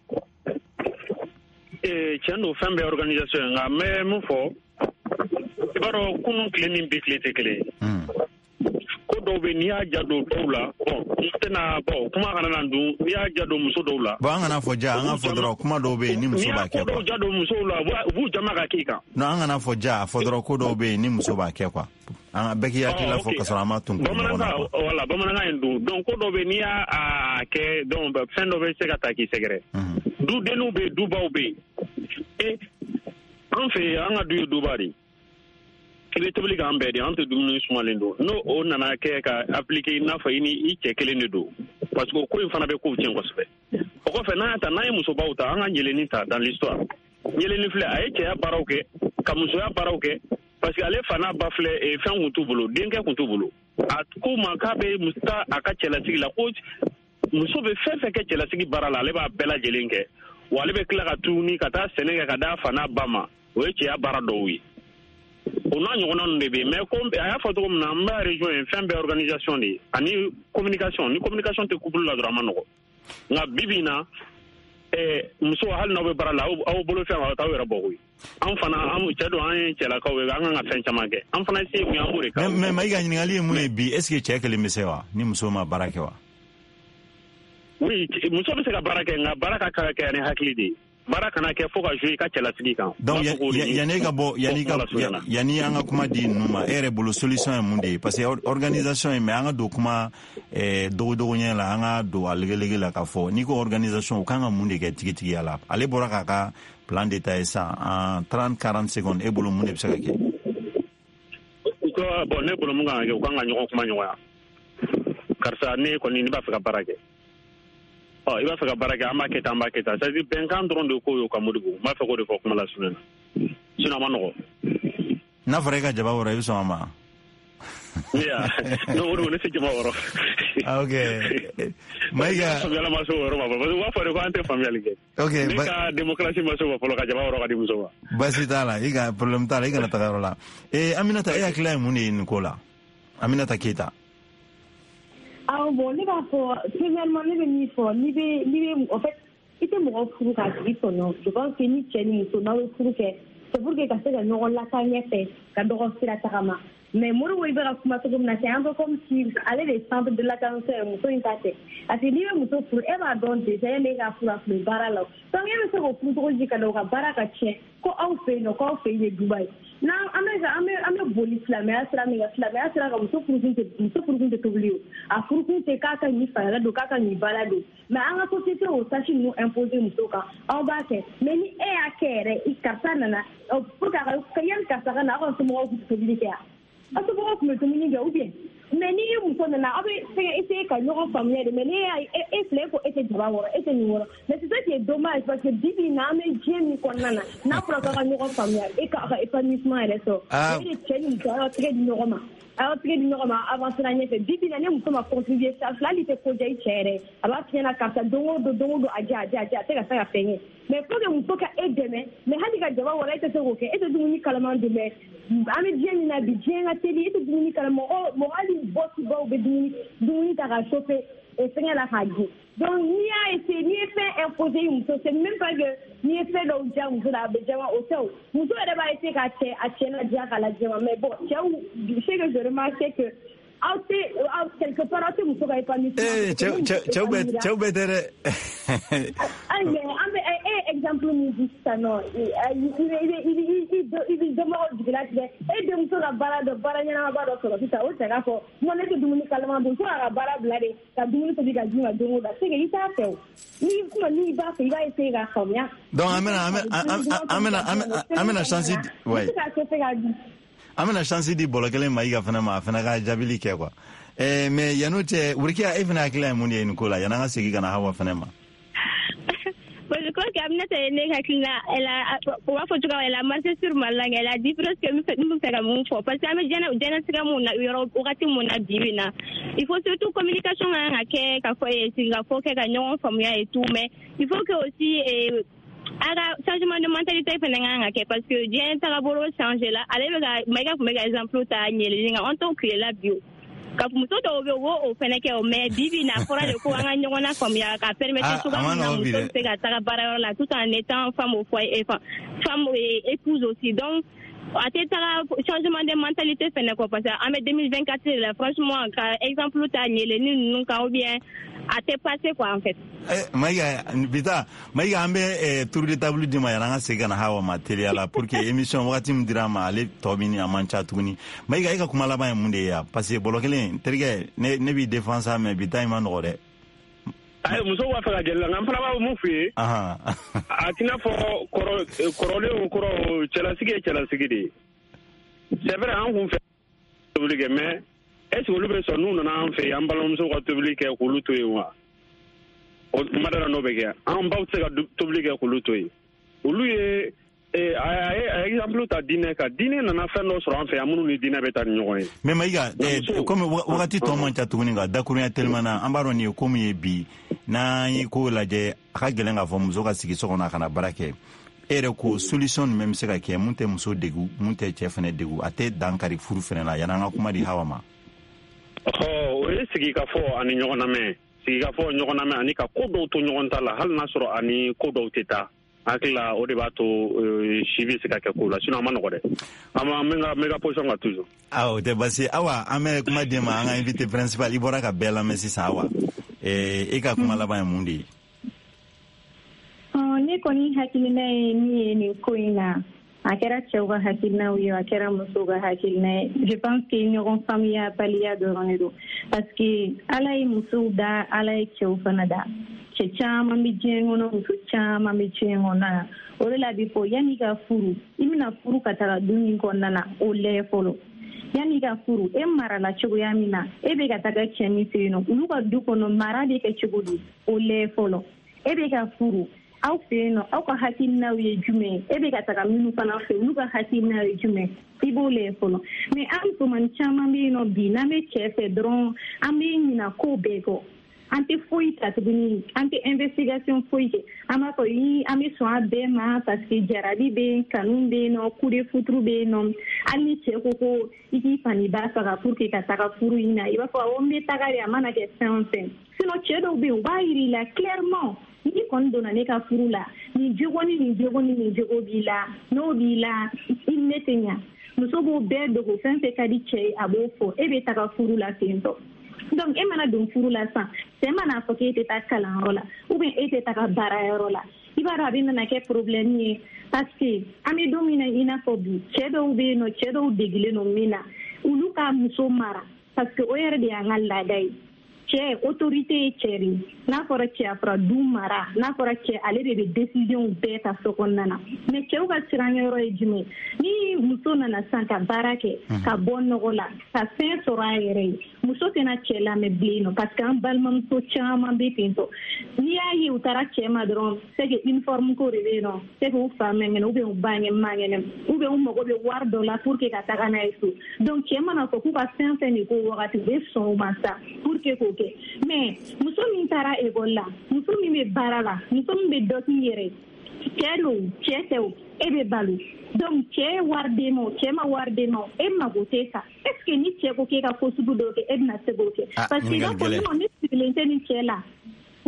Tiɲɛ don fɛn bɛɛ organisation nka n bɛ mun fɔ i b'a dɔn kunun tile ni bi tile tɛ kelen ye. Ko dɔw bɛ n'i y'a ja don dɔw la n tɛna kuma kana na dun n'i y'a ja don muso dɔw la. An kana fɔ ja an ka fɔ dɔrɔn kuma dɔw bɛ yen ni muso b'a kɛ. N'i y'a ko dɔw ja don musow la u b'u jama ka k'i kan. Non an kana fɔ ja a fɔ dɔrɔn ko dɔw bɛ yen ni muso b'a kɛ quoi. An bɛɛ k'i hakili la fɔ ka sɔrɔ an ma tun kun ɲɔgɔn na. Voilà bamanankan in dun donc ko dɔw bɛ n'i y'a kɛ donc fɛn dɔ bɛ se ka ta k'i sɛgɛrɛ. Dudenw bɛ yen dubaw bɛ yen. An fɛ yen an ka du ye duba de. I bɛ tobili k'an bɛɛ de an tɛ dumuni sumalen don n'o o nana kɛ ka appliquer i n'a fɔ i ni i cɛ kelen de don parce que ko in fana bɛ kow tiɲɛ kosɛbɛ. O kɔfɛ n'an y'a ta n'an ye musobaw ta an ka ɲɛlɛnni ta dans l'histoire ɲɛlɛnni filɛ a ye cɛya baaraw kɛ ka musoya baaraw kɛ parce que ale fa n'a ba filɛ fɛn kun t'u bolo denkɛ kun t'u bolo a ko ma k'a bɛ taa a ka cɛlasigi la ko muso bɛ fɛn fɛn kɛ cɛlasigi baara la ale b'a bɛɛ lajɛlen kɛ wa ale bɛ tila ka tuguni ka taa sɛnɛ kɛ ka d'a fa n'a ba ma o ye cɛya baara dɔw ye. O n'a ɲɔgɔnna ninnu de bɛ yen mais comme a y'a fɔ cogo min na n b'a région ye fɛn bɛɛ organisation de ye ani communication ni communication tɛ couple la dɔrɔn a ma nɔgɔ nka bi bi in na muso hali n'aw bɛ baara la aw bolo fɛn aw t'aw yɛrɛ bɔ koyi an fana cɛ don an ye cɛlakaw ye an kan ka fɛn caman kɛ an fana se mun ye an b'o de kɛ. mais Maïga ɲininkali ye mun ye bi est ce que cɛ kelen bɛ se wa ni muso ma baara kɛ wa? oui muso bɛ se ka baara kɛ nka baara ka kan ka kɛ ni hakili de ye. Baara kana kɛ fo ka jouer i ka cɛlasigi kan. Donc yanni ka bɔ yanni an ka kuma di ninnu ma e yɛrɛ bolo solution ye mun de ye parce que organisation ye mais an ka don kuma dogodogoɲɛ la an ka don a legelege la k'a fɔ n'i ko organisation o kan ka mun de kɛ tigitigiya la ale bɔra k'a ka plan détaillé sisan en 30-40 secondes e bolo mun de bɛ se ka kɛ? Bon ne bolo mun kan ka kɛ u kan ka ɲɔgɔn kuma ɲɔgɔnya karisa ne kɔni ne b'a fɛ ka baara kɛ. I b'a fɛ ka baara kɛ an b'a kɛ tan an b'a kɛ tan c'est à dire bɛnkan dɔrɔn de ko y'o ka Modibo n b'a fɛ k'o de fɔ kuma la sugunɛ na sinon a ma nɔgɔ. N'a fɔra e ka jaba wɔrɔ i bɛ sɔn a ma? Ne tɛ jaba wɔrɔ. Ok Maïga faamuyali ma se o yɔrɔ ma parce que u b'a fɔ de ko an tɛ faamuyali kɛ. Ok ne ka démocratie ma se o ma fɔlɔ ka jaba wɔrɔ ka di muso ma. Basi t'a la i ka problème t'a la i kana taga yɔrɔ la. Aminata e hakili la ye mun de ye nin ko la? Aminata Keita. Bon, ne b'a fɔ premièrement ne bɛ min fɔ n'i bɛ en fait i tɛ mɔgɔ furu k'a sigi tɔnɔ je pense que ni cɛ ni muso n'aw ye furu kɛ c'est pour que ka se ka ɲɔgɔn lataa ɲɛfɛ ka dɔgɔ sira tagama mais Modibo i bɛ ka kuma cogo min na c'est un peu comme si ale de centre de l'attention ye muso in ta tɛ parce que n'i bɛ muso furu e b'a dɔn déjà yanni e ka furu a tun bɛ baara la donc e bɛ se k'o furu cogo ji ka da o ka baara ka tiɲɛ ko aw fɛ yen nɔ k'aw fɛ yen ye Dubaï n'an an bɛ boli silamɛya sira min kan silamɛya sira kan muso furukun tɛ tobili o a furukun tɛ k'a ka ɲi fayala don k'a ka ɲi bala don mais an ka société o tâche ninnu imposer muso kan aw b'a kɛ mais ni e y'a kɛ yɛrɛ i karisa nana pour que yanni karisa ka na aw ka somɔgɔw tun tɛ tobili kɛ yan aw somɔgɔw tun bɛ dumuni kɛ ou bien mais ni muso nana aw bɛ se ka essayer ka ɲɔgɔn faamuya de mais ne y'a e filɛ e ko e tɛ jaba wɔrɔ e tɛ nin wɔrɔ mais c'est ça qui est dommage parce que bi bi in na an bɛ diɲɛ min kɔnɔna na n'a fɔra k'a ka ɲɔgɔn faamuya e ka épanouissement yɛrɛ sɔrɔ e de cɛ ni muso a y'aw tɛgɛ di ɲɔgɔn ma avancera ɲɛfɛ bi bi in na ne muso ma contribuer sa fila hali tɛ ko diya i cɛ yɛrɛ a b'a f'i ɲɛna karisa don o don a diya a tɛ ka se ka fɛn kɛ mais pour que muso ka e dɛmɛ mais hali ka jaba wɔrɔ e tɛ se k'o kɛ e tɛ dumuni kalaman dun mais an bɛ diɲɛ min na bi diɲɛ ka teli e tɛ dumuni kalaman mɔgɔ hali bɔsi baw bɛ dumuni ta ka chauffer fɛngɛ la k'a dun donc n'i y'a essayé n'i ye fɛn imposer i muso c'est même pas que n'i ye fɛn dɔw diya muso la a bɛ diya o tɛ o muso yɛrɛ b'a essayer k'a cɛ a cɛ ladiya k'a ladiya mais bon cɛw je sais que je remarque que quelque part aw tɛ muso ka épanouissement cɛw bɛ tɛ dɛ exemple min di sisan nɔ i bɛ dɔnbagaw jigila tigɛ e denmuso ka baara ɲɛnamaba dɔ sɔrɔ sisan o cɛ k'a fɔ mo ne tɛ dumuni kalama dun fo a ka baara bila de ka dumuni tobi ka dun ka don o la c'est que i t'a fɛ o n'i b'a fɛ i b'a essayer k'a faamuya donc an bɛna chance an bɛna chance di bɔlɔ kelen ma i ka fana ma a fana ka jaabili kɛ quoi mais yan'o cɛ Wurikiya e fana hakili ye mun de ye nin ko la yan'an ka segin ka na Hawa fana ma. Je crois qu'Aminata elle a marché sur ma langue, elle a dit presque que nous faisons mon fort. Parce que il faut surtout communication et tout, mais il faut que aussi changement de mentalité parce que j'ai un tableau changé là. Allez, exemple, on t'en crée la bio. Quand vous êtes au Feneke, mais Bibi n'a pas de quoi comme il y a qu'à permettre tout en étant femme au foyer, femme et épouse aussi. Donc, à changement de mentalité, parce qu'en 2024, franchement, exemple, nous avons bien à te passer quoi en fait. Maïga ambe tour de table di ma yana se gana Hawa material pour que émission wakati mdira ma ale tobini amancha tuguni Maïga eka kuma laba munde ya parce que bolokelen terige ne bi défense mais bita ima no de ay muso wa fa gel ngam fala ba mu fi atina fo koro chela sige de c'est vrai an kun fait obligé mais est-ce que le besoin nous na an fait ambalom so ko obligé ko luto yiwa o madara no bege an baw se ka obligé ko luto yi olu ye exemple ta dîner na na fa no so an fait amunu ni dîner beta nyoy mais Maïga comme wakati to man ta tuguni ga dakuru ya telmana ambaro ni ko mu ye bi na yi ko laje ka gelenga fo muso ka sigi so kona kana barake ere ko solution même se ka ke munte muso degu munte chef ne degu ate dankari furu fene la yana nga kuma di Hawa ma o sigi ka fo ani nyogona me sigi ka fo nyogona me ani ka kodo to nyogonta la hal nasro ani kodo teta akla o de bato chivi se ka ke ko la sinon amano ko de ama mega position ga toujours te basi awa ame kuma de ma nga invité principal ibora ka bela mesi sawa e ka kuma la ba mundi ne koni hakilina ni koina akera chauga hakilina uyo akera musoga hakilina je pense que ɲɔgɔn faamuya baliya dɔrɔn de don parce que ala ye musow da ala ye cɛw fana da cɛ caman bɛ diɲɛ kɔnɔ muso caman bɛ diɲɛ kɔnɔ o de la bi fɔ yanni ka furu i bɛna furu ka taga du min kɔnɔna na o lɛ fɔlɔ yanni ka furu e marala cogoya min na e bɛ ka taga cɛ min fɛ yen nɔ olu ka du kɔnɔ mara bɛ kɛ cogo di o lɛ fɔlɔ e bɛ ka furu aw fɛ yen nɔ aw ka hakilinaw ye jumɛn e bɛ ka taga minnu fana fɛ olu ka hakilinaw ye jumɛn i b'o lɛ fɔlɔ mais an musomanin caman bɛ yen nɔ bi n'an bɛ cɛ fɛ dɔrɔn an bɛ ɲina ko bɛɛ kɔ an tɛ foyi ta tuguni an tɛ investigation foyi kɛ an b'a fɔ an bɛ sɔn a bɛɛ ma parce que jarabi bɛ yen kanu bɛ yen nɔ coup de foudre bɛ yen nɔ hali ni cɛ ko ko i k'i fani ba faga pour que ka taga furu in na i b'a fɔ awɔ n bɛ taga de a mana kɛ fɛn o fɛn sinon cɛ dɔw bɛ yen u b'a jira i la clairement ni kɔni donna ne ka furu la nin jogo ni jogo b'i la n'o b'i la i ne tɛ ɲa muso b'o bɛɛ dogo fɛn fɛn ka di cɛ ye a b'o fɔ e bɛ taga furu la ten tɔ donc e mana don furu la sisan cɛ mana fɔ k'e tɛ taa kalanyɔrɔ la ou bien e tɛ taga baarayɔrɔ la i b'a dɔn a bɛ nana kɛ problème ye parce que an bɛ don min na i n'a fɔ bi cɛ dɔw bɛ yen nɔ cɛ dɔw degilen don min na olu ka muso mara parce que o yɛrɛ de y'an ka laada ye cɛ autorité ye cɛ de n'a fɔra cɛ a fɔra du mara n'a fɔra cɛ ale de bɛ décision bɛɛ ta so kɔnɔna na mais cɛw ka siranyɔrɔ ye jumɛn ni muso nana sisan ka baara kɛ ka bɔ nɔgɔ la ka fɛn sɔrɔ a yɛrɛ ye muso tɛna cɛ lamɛn bilen nɔ parce que an balimamuso caman bɛ ten tɔ n'i y'a ye u taara cɛ ma dɔrɔn c'est que uniforme ko de bɛ yen nɔ c'est que u fa mɛngɛnɛ ou bien u ba mangɛnɛ ou bien u mago bɛ wari dɔ la pour que ka taga n'a ye so donc cɛ mana fɔ k'u ka fɛn fɛn de ko wagati u bɛ sɔn o ma sa pour que k'o kɛ mais muso min taara école la muso min bɛ baara la muso min bɛ dɔ k'i yɛrɛ cɛ don cɛ tɛ o e bɛ balo donc cɛ ye wari d'e ma o cɛ ma wari d'e ma o e mago tɛ sa est ce que ni cɛ ko k'e ka ko sugu dɔ kɛ e bɛna se k'o kɛ parce que i b'a fɔ non ne sigilen tɛ ni cɛ la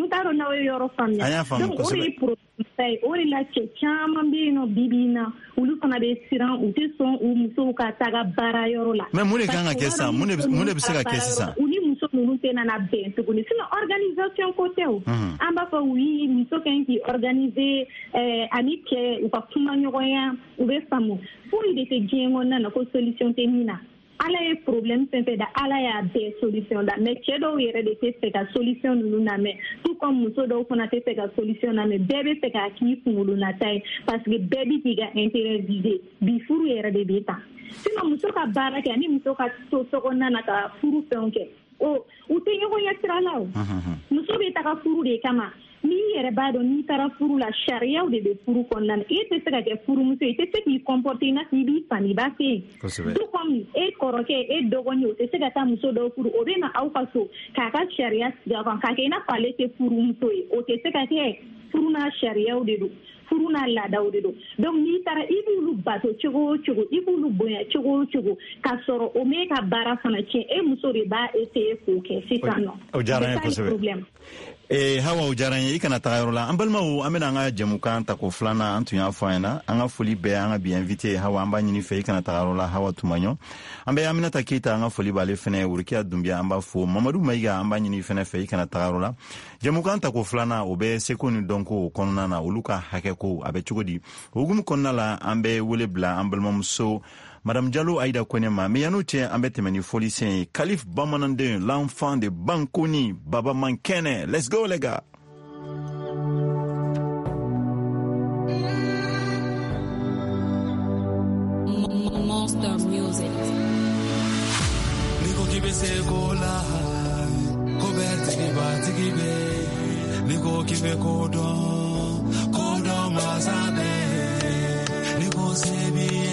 Mutaro na yoro famia. Donc ori sai ori la chama mbino bibina ulu fana be siran uti son u muso ka taga bara yoro la. Mais mune kanga kesa mune bisaka kesa. Uni muso nunu tena na ben to kuni sino organisation côté ou. Amba fa oui muso kanki organiser amitié ou pa kuma nyoya ou be famu. Pour il était jengo na ko solution temina. Ala ye problème fɛn da ala y'a bɛɛ solution da mais cɛ dɔw yɛrɛ de tɛ fɛ ka solution ninnu lamɛn tout comme muso dɔw fana tɛ fɛ ka solution lamɛn bɛɛ bɛ fɛ k'a k'i kunkolo nata ye parce que bɛɛ bi k'i ka intérêt viser bi furu yɛrɛ de bɛ tan sinon muso ka baara kɛ ani muso ka to sokɔnɔna na ka furu fɛnw kɛ u tɛ ɲɔgɔn ɲɛ sira la o muso bɛ taga furu de kama n'i yɛrɛ b'a dɔn n'i taara furu la sariyaw de bɛ furu kɔnɔna na e tɛ se ka kɛ furumuso i tɛ se k'i comporter i n'a fɔ i b'i fa ni ba se yen tout comme e kɔrɔkɛ e dɔgɔnin o tɛ se ka taa muso dɔw furu o bɛ na aw ka so k'a ka sariya sigi a kan k'a kɛ i n'a fɔ ale tɛ furumuso ye o tɛ se ka kɛ furu n'a sariyaw de don furu n'a laadaw de don donc n'i taara i b'olu bato cogo o cogo i b'olu bonya cogo o cogo k'a sɔrɔ o m'e ka baara fana tiɲɛ e muso de b'a essayer k'o kɛ sisan nɔ o diyara n ye kosɛbɛ Hawa o diyara n ye i kana taga yɔrɔ la an balimaw an bɛna an ka jɛmukan ta ko filanan an tun y'a fɔ an ɲɛna an ka foli bɛɛ an ka bi invité Hawa an b'a ɲini fɛ i kana taga yɔrɔ la Hawa Tumaɲɔ an bɛ Aminata Keita an ka foli b'ale fɛnɛ Wurikiya Dunbiya an b'a fɔ Mamadu Mayiga an b'a ɲini fɛnɛ fɛ i kana taga yɔrɔ la jɛmukan ta ko filanan o bɛ seko ni dɔnko kɔnɔna na olu ka hakɛ ko a bɛ cogo di o hukumu kɔnɔna la an bɛ wele bila an balimamuso Madame Diallo Aïda Konema, mais yano tient en bête meni folicien, Khalif Bamanande, l'enfant de Bankoni, Baba Mankene. Let's go les gars. Monster Music. Niko kibe sekola, koberti kibe, niko kibe kodon masabe, niko sebi.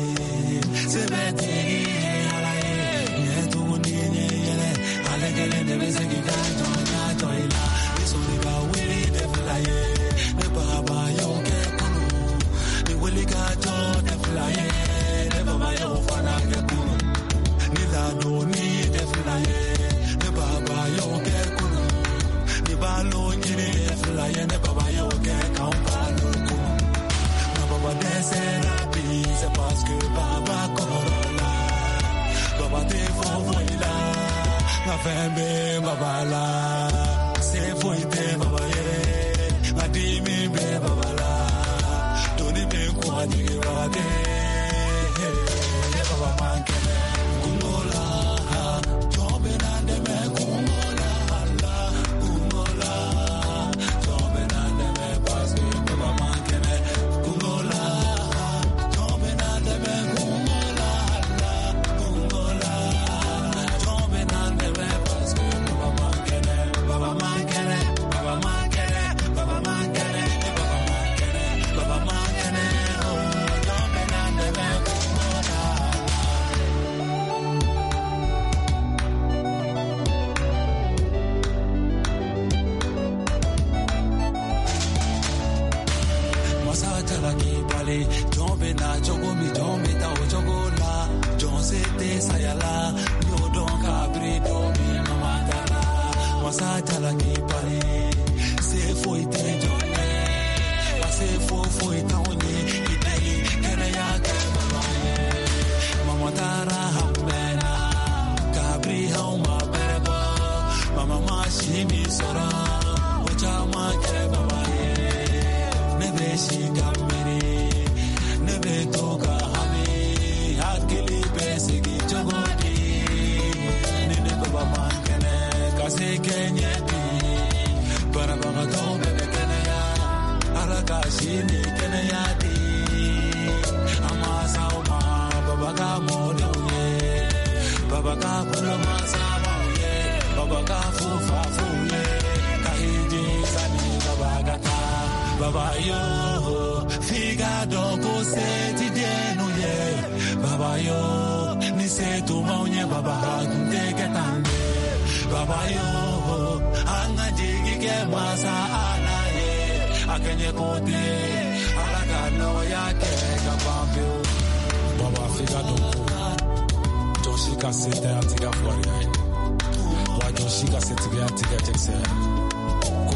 Sebeti alaye yetu ndinye yele alegele de beseki kanto ila isoni ba wili de flaye de baba yo ke kunu ni wili kato de flaye de baba yo fana ke kunu ni la no ni de flaye de baba yo ke kunu ni balo ni de flaye de baba yo ke kampalo kunu na baba desera c'est parce que Baba Corona, Baba te fofoila, la fembe Baba la, c'est foite Baba ye, la dimi be Baba la, doni me kwa ni wade, Baba mankene, kumola, jobe nande me kumola, kumola, jobe nande me parce que Baba mankene, kumola. Jombe na jogo mi jombe ta o jogo la jonsete sayala yo don kabri do mi mamadala masata la ki pare se foi te jone se foi ta oni ideli kene ya ke mama tara hamena kabri hauma bereba mama mashi mi sora o chama ke baba ne beshi kamere toka hami hakili besigi chogodi nene baba mankene kase kenyeti para baba tombe kenya alaka shini kenya di amasa uma baba ka modoye baba ka pulama samaye baba ka fufafuye kahiji sani baba gata baba yo figa dongo seti denu ye baba yo ni setu maunye baba hagunde ketande baba yo anga jigi ke masa ana ye akenye kote alaga no ya ke kapambe baba figa dongo joshika sete atiga flori wa joshika sete atiga tekse ko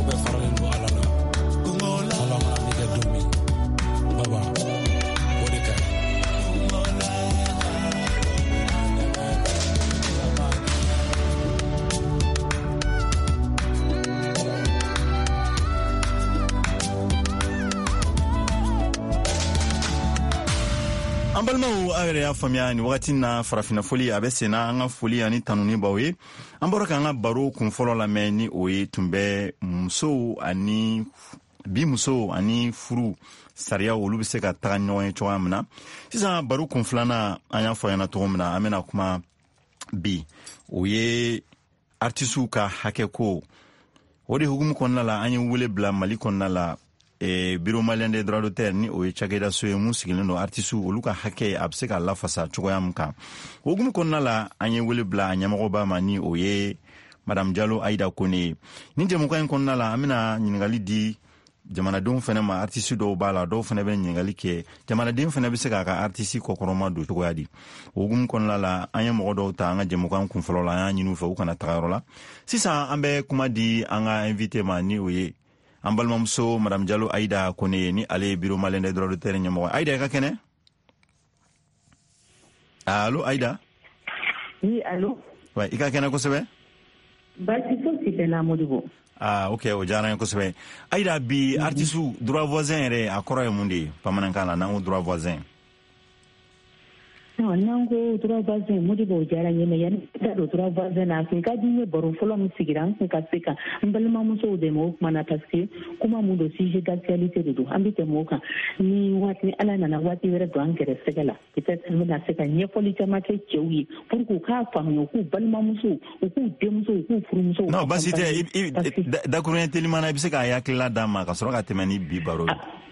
bɛɛ faralen don ala la ala mana min kɛ don min baba o de ka ɲi. An balimaw a yɛrɛ y'a faamuya ni wagati na farafina foli a bɛ senna an ka foli ani tanuni baw ye. An bɔra k'an ka baro kun fɔlɔ lamɛn ni o ye tun bɛ musow ani furu sariyaw olu bɛ se ka taga ɲɔgɔn ye cogoya min na. Sisan baro kun filanan an y'a fɔ ɲɛna cogo min na an bɛna kuma bi o ye artisiw ka hakɛ ko. O de hukumu kɔnɔna la an ye wele bila Mali kɔnɔna la Bureau malien des droits d'auteur ni o ye cakɛda so ye mun sigilen don artisiw olu ka hakɛ a bɛ se ka lafasa cogoya min kan. O hukumu kɔnɔna la an ye wele bila a ɲɛmɔgɔba ma ni o ye Madame Jalo Aïda Kone. Ni jɛmukan in kɔnɔna la an bɛna ɲininkali di jamanadenw fana ma. Artisi dɔw b'a la dɔw fana bɛ ɲininkali kɛ. Jamanaden fana bɛ se k'a ka artisi kɔkɔrɔma don cogoya di. O hukumu kɔnɔna la an ye mɔgɔ dɔw ta an ka jɛmukan kun fɔlɔ la an y'a ɲini u fɛ u kana taga yɔrɔ la. Sisan an bɛ kuma di an ka invité ma ni o ye an balimamuso Madame Jalo Aïda Kone ni ale ye Bureau malien des droits d'auteur ɲɛmɔgɔ. Aïda i ka kɛnɛ. Allo Aïda. Oui, allo. Ouais, i ka kɛnɛ kosɛbɛ. Basi fosi tɛ na Modibo. Ok, o diyara n ye kosɛbɛ. Aïda bi artisiw droit voisin yɛrɛ a kɔrɔ ye mun de ye bamanankan la n'an ko droit voisin? N'an ko droit voisin Modibo o diyara n ye mais yanni ka don droit voisin na a kun ka di n ye baro fɔlɔ min sigira an kun ka se ka n balimamusow dɛmɛ o kuma na parce que kuma mun don sujet d'actualité de don an bɛ tɛmɛ o kan ni ala nana waati wɛrɛ don an gɛrɛsɛgɛ la peut-être an bɛna se ka ɲɛfɔli caman kɛ cɛw ye pour que u k'a faamuya u k'u balimamusow u k'u denmusow u k'u furumusow. Non basi tɛ dakuruɲɛ telimana i bɛ se k'a hakilila d'a ma ka sɔrɔ ka tɛmɛ ni bi baro ye.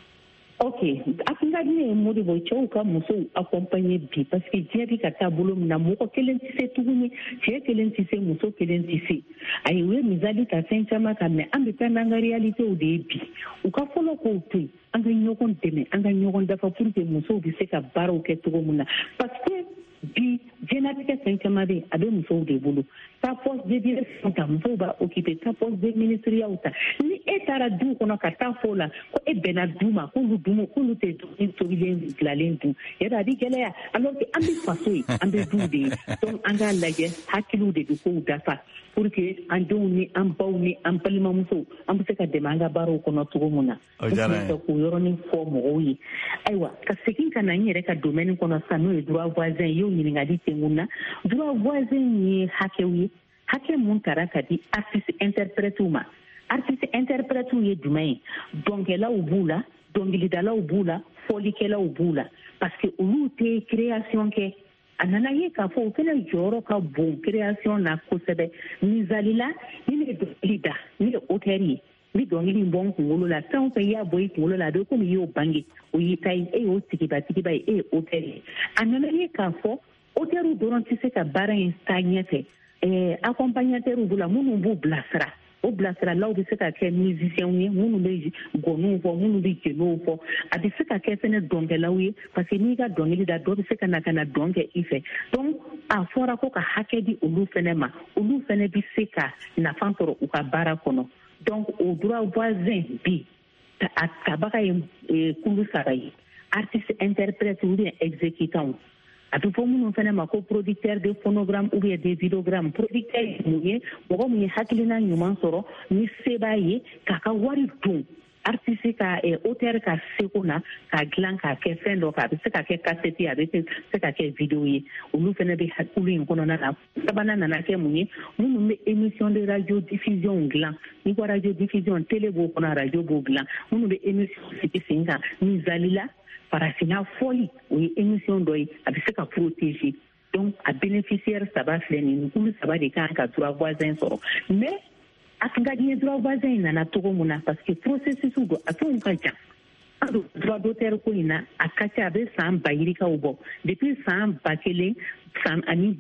Ok, a kun ka di ne ye Modibo cɛw ka musow accompagner bi parce que diɲɛ bɛ ka taa bolo min na mɔgɔ kelen tɛ se tuguni cɛ kelen tɛ se muso kelen tɛ se ayi u ye misali ta fɛn caman kan mais an bɛ taa n'an ka réalitéw de ye bi u ka fɔlɔ k'o to yen an ka ɲɔgɔn dɛmɛ an ka ɲɔgɔn dafa pour que musow bɛ se ka baaraw kɛ cogo min na parce que bi diɲɛlatigɛ fɛn caman bɛ yen a bɛ musow de bolo ta poste de direction ta musow b'a occuper ta poste de ministériyaw ta ni e taara du kɔnɔ ka taa fɔ o la ko e bɛnna du ma k'olu tɛ dumuni tobilen bilalen dun yɛrɛ a bɛ gɛlɛya alors que an bɛ faso ye an bɛ duw de ye donc an k'a lajɛ hakiliw de bɛ kow dafa pour que an denw ni an baw ni an balimamusow an bɛ se ka dɛmɛ an ka baaraw kɔnɔ cogo min na o tun fɛ k'o yɔrɔnin fɔ mɔgɔw ye ayiwa ka segin ka na n yɛrɛ ka domaine kɔnɔ sisan n'o ye droit voisin ye o ɲininkali tɛ mun na droit voisin ye hakɛw ye hakɛ mun taara ka di artiste interprètew ma artiste interprètew ye jumɛn ye dɔnkɛlaw b'u la dɔnkilidalaw b'u la fɔlikɛlaw b'u la parce que olu tɛ création kɛ a nana ye k'a fɔ o fana jɔyɔrɔ ka bon création na kosɛbɛ misali la ni ne ye dɔnkili da ne ye auteur ye ni dɔnkili in bɔ n kunkolo la fɛn o fɛn y'a bɔ i kunkolo la a bɛ komi i y'o bange o y'i ta ye e y'o tigiba ye e ye auteur ye a nana ye k'a fɔ auteurw dɔrɔn tɛ se ka baara in taa ɲɛfɛ accompagnateurs b'u la minnu b'u bilasira o bilasiralaw bɛ se ka kɛ musiciens ye minnu bɛ gɔniw fɔ minnu bɛ jeliw fɔ a bɛ se ka kɛ fɛnɛ dɔnkɛlaw ye parce que n'i ka dɔnkili da dɔ bɛ se ka na dɔn kɛ i fɛ donc a fɔra ko ka hakɛ di olu fɛnɛ ma olu fɛnɛ bɛ se ka nafa sɔrɔ u ka baara kɔnɔ donc o droit voisin bi a tabaga ye kulu saba ye artiste interprète ou bien exécutant a bɛ fɔ minnu fana ma ko producteur de phonogramme ou bien de vidéogramme producteur ye mun ye mɔgɔ min ye hakilina ɲuman sɔrɔ ni se b'a ye k'a ka wari don artiste ka auteur ka seko na k'a dilan k'a kɛ fɛn dɔ a bɛ se ka kɛ cassette ye a bɛ se ka kɛ vidéo ye olu fana bɛ hakili in kɔnɔna na sabanan nana kɛ mun ye minnu bɛ émission de radio diffusion dilan n'i ko radio diffusion télé b'o kɔnɔ radio b'o dilan minnu bɛ émission sigi sen kan misali la farafina fɔli o ye émission dɔ ye a bɛ se ka protéger donc a bénéficiaire saba filɛ nin kulu saba de kan ka droit voisin sɔrɔ mais a tun ka di ye droit voisin in nana cogo min na parce que processus don a fɛnw ka jan an don droit d'auteur ko in na a ka ca a bɛ san ba yirikaw bɔ depuis san 1000 ani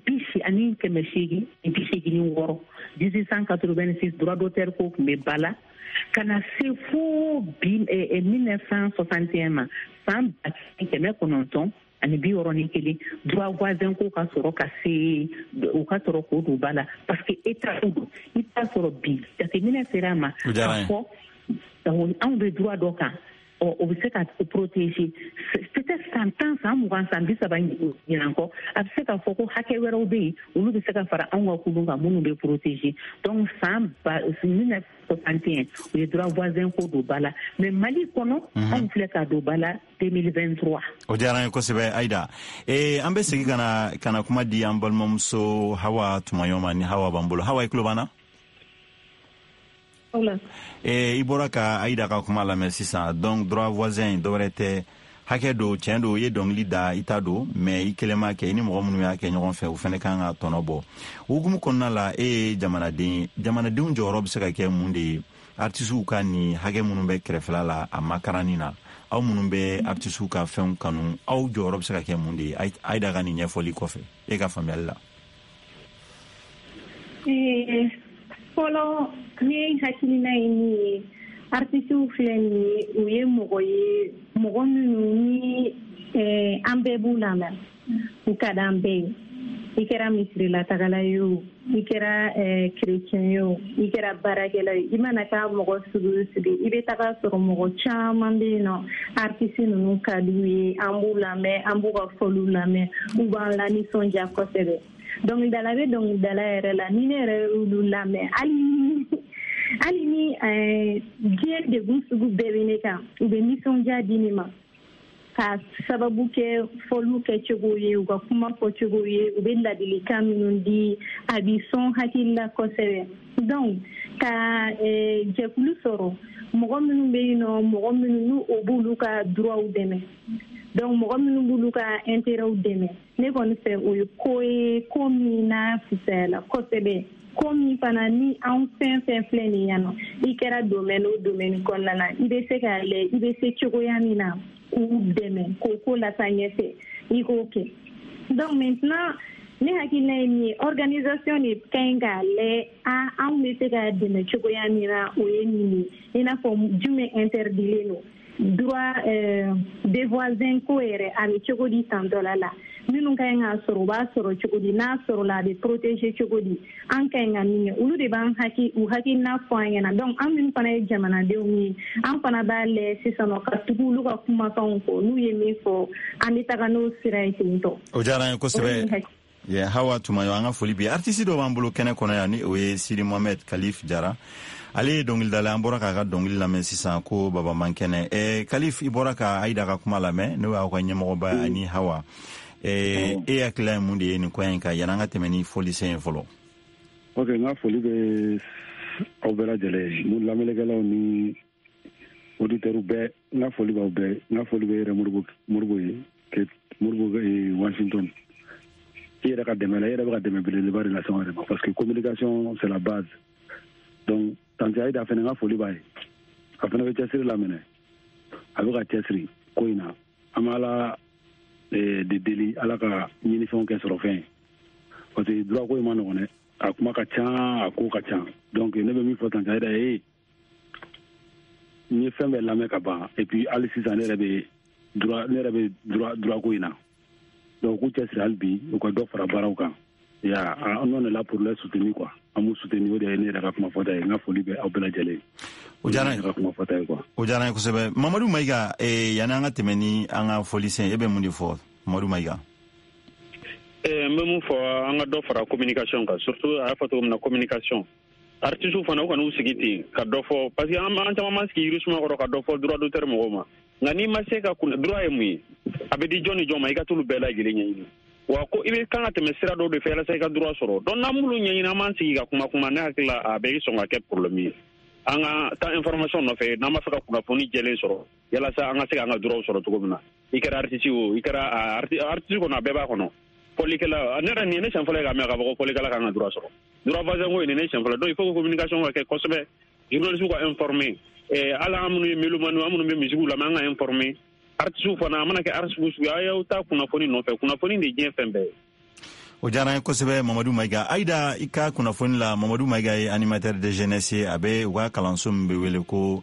1886 1886 droit d'auteur ko tun bɛ ba la ka na se fo 1961 ma san 1900 ani 61 droit voisin ko ka sɔrɔ ka se o ka sɔrɔ k'o don ba la parce que état do i t'a sɔrɔ bi jateminɛ sera a ma k'a fɔ anw bɛ droit dɔ kan o bɛ se ka protéger peut-être san 10 san 20 san 30 ɲinan kɔ a bɛ se ka fɔ ko hakɛ wɛrɛw bɛ yen olu bɛ se ka fara anw ka kulun kan minnu bɛ protéger donc san 1961 o ye droit voisin ko don ba la mais Mali kɔnɔ anw filɛ ka don ba la 2023. o diyara n ye kosɛbɛ Aïda an bɛ segin ka na kuma di an balimamuso Hawa Tumayo ma ni Hawa b'an bolo. Hawa i tulo b'an na? I bɔra ka Aïda ka kuma lamɛn sisan donc droit voisin dɔwɛrɛ tɛ hakɛ do tiɲɛ do ye dɔnkili da i ta do mais i kelen m'a kɛ i ni mɔgɔ minnu y'a kɛ ɲɔgɔn fɛ o fana kan ka tɔnɔ bɔ. O hukumu kɔnɔna la ye jamanadenw jɔyɔrɔ bɛ se ka kɛ mun de ye artisiw ka nin hakɛ minnu bɛ kɛrɛfɛla la a makaranni na aw minnu bɛ artisiw ka fɛnw kanu aw jɔyɔrɔ bɛ se ka kɛ mun de ye Aïda ka nin ɲɛfɔli kɔfɛ e ka faamuyali la. Fɔlɔ ne hakilina ye min ye artisiw filɛ nin ye u ye mɔgɔ minnu ni an bɛɛ b'u lamɛn u ka d'an bɛɛ ye i kɛra misirilataala ye o i kɛra kerecɛn ye o i kɛra baarakɛla ye i mana k'a mɔgɔ sugu o sugu i bɛ taga sɔrɔ mɔgɔ caman bɛ yen nɔ artisi ninnu ka d'u ye an b'u lamɛn an b'u ka fɔliw lamɛn u b'an lanisɔndiya kosɛbɛ. Dɔnkilidala bɛ dɔnkilidala yɛrɛ la ni ne yɛrɛ y'olu lamɛn hali ni diɲɛ degun sugu bɛɛ bɛ ne kan u bɛ nisɔndiya di ne ma ka sababu kɛ fɔliw kɛcogo ye u ka kuma fɔcogo ye u bɛ ladilikan minnu di a bɛ sɔn hakili la kosɛbɛ donc ka jɛkulu sɔrɔ mɔgɔ minnu bɛ yen nɔ mɔgɔ minnu n'u o b'olu ka droitw dɛmɛ. Donc mɔgɔ minnu b'olu ka intérêtw dɛmɛ ne kɔni fɛ o ye ko min n'a fisayala kosɛbɛ ko min fana ni anw fɛn filɛ nin yan nɔ i kɛra domaine o domaine kɔnɔna na i bɛ se k'a lajɛ i bɛ se cogoya min na k'u dɛmɛ k'o ko lata ɲɛfɛ i k'o kɛ donc maintenant ne hakilina ye min ye organisation de ka ɲi k'a lajɛ anw bɛ se ka dɛmɛ cogoya min na o ye nin ye i n'a fɔ jumɛn interdilen don droit des voisins ko yɛrɛ a bɛ cogo di tan dɔ la minnu ka ɲi k'a sɔrɔ u b'a sɔrɔ cogo di n'a sɔrɔ la a bɛ protéger cogo di an ka ɲi ka min kɛ olu de b'an u hakilina fɔ an ɲɛna donc an minnu fana ye jamanadenw ye an fana b'a lajɛ sisan nɔ ka tugu olu ka kumakanw kɔ n'u ye min fɔ an bɛ taga n'o sira ye ten tɔ. o diyara n ye kosɛbɛ Hawa Tumayo an ka foli bi artiste dɔ b'an bolo kɛnɛ kɔnɔ yan ni o ye Sidi Mohamed Kalif Jara ale ye dɔnkilidala an bɔra k'a ka dɔnkili lamɛn sisan ko baba mankɛnɛ Kalif i bɔra ka Aïda ka kuma lamɛn n'o y'aw ka ɲɛmɔgɔba ani Hawa e hakilila ye mun de ye nin kɔɲɔ in kan yanni an ka tɛmɛ ni fɔlisen ye fɔlɔ. Ok n ka foli bɛ aw bɛɛ lajɛlen mun lamɛnnikɛlaw ni auditeurs bɛɛ n ka foli b'aw bɛɛ n ka foli bɛ yɛrɛ Moribo ye Washington i yɛrɛ ka dɛmɛ la i yɛrɛ bɛ ka dɛmɛ belebeleba de lase anw yɛrɛ ma parce que communication c'est la base donc tanti Aïda fana n ka foli b'a ye a fana bɛ cɛsiri la minɛ a bɛ ka cɛsiri ko in na an b'ala de deli ala ka ɲinifɛnw kɛ sɔrɔ fɛn parce que droit ko in ma nɔgɔn dɛ a kuma ka ca a ko ka ca donc ne bɛ min fɔ tanti Aïda ye n ye fɛn bɛɛ lamɛn ka ban et puis hali sisan ne yɛrɛ bɛ droit ko in na donc k'u cɛsiri hali bi u ka dɔ fara baaraw kan on est là pour les soutenir quoi an b'u soutenir o de ye ne yɛrɛ ka kuma fɔta ye n ka foli bɛ aw bɛɛ lajɛlen o diyara n ye kosɛbɛ Mamadu Mayiga yanni an ka tɛmɛ ni an ka folisen e bɛ mun de fɔ Mamadu Mayiga? n bɛ mun fɔ an ka dɔ fara communication kan surtout a y'a fɔ cogo min na communication artistes fana u kana u sigi ten ka dɔ fɔ parce que an caman ma sigi yirisuma kɔrɔ ka dɔ fɔ droit d'auteur mɔgɔw ma nka n'i ma se ka droit ye mun ye a bɛ di jɔn ni jɔn ma i ka t'olu bɛɛ lajɛlen ɲɛɲini wa ko i bɛ kan ka tɛmɛ sira dɔw de fɛ walasa i ka droit sɔrɔ donc n'an m'olu ɲɛɲini an b'an sigi ka kuma ne hakili la a bɛ sɔn ka kɛ problème ye an ka taa information nɔfɛ n'an b'a fɛ ka kunnafoni jɛlen sɔrɔ yalasa an ka se ka an ka droit sɔrɔ cogo min na i kɛra artiste o i kɛra artiste kɔnɔ a bɛɛ b'a kɔnɔ fɔlikɛla ne yɛrɛ nin ye ne siɲɛ fɔlɔ ye ka mɛn k'a fɔ ko fɔlikɛla kan ka droit sɔrɔ droit voisin ko ye nin ne siɲɛ fɔlɔ donc il faut que communication ka kɛ kosɛbɛ journalistes ka informer ala an minnu ye melomani an minnu bɛ musique lamɛn an ka informer artistes fana a mana kɛ artiste sugu a y'aw ta kunnafoni nɔfɛ kunnafoni de diɲɛ fɛn bɛɛ ye. o diyara n ye kosɛbɛ Mamadu Mayiga. Aïda i ka kunnafoni la Mamadu Mayiga ye animateur de jeunesse a bɛ u ka kalanso min bɛ wele ko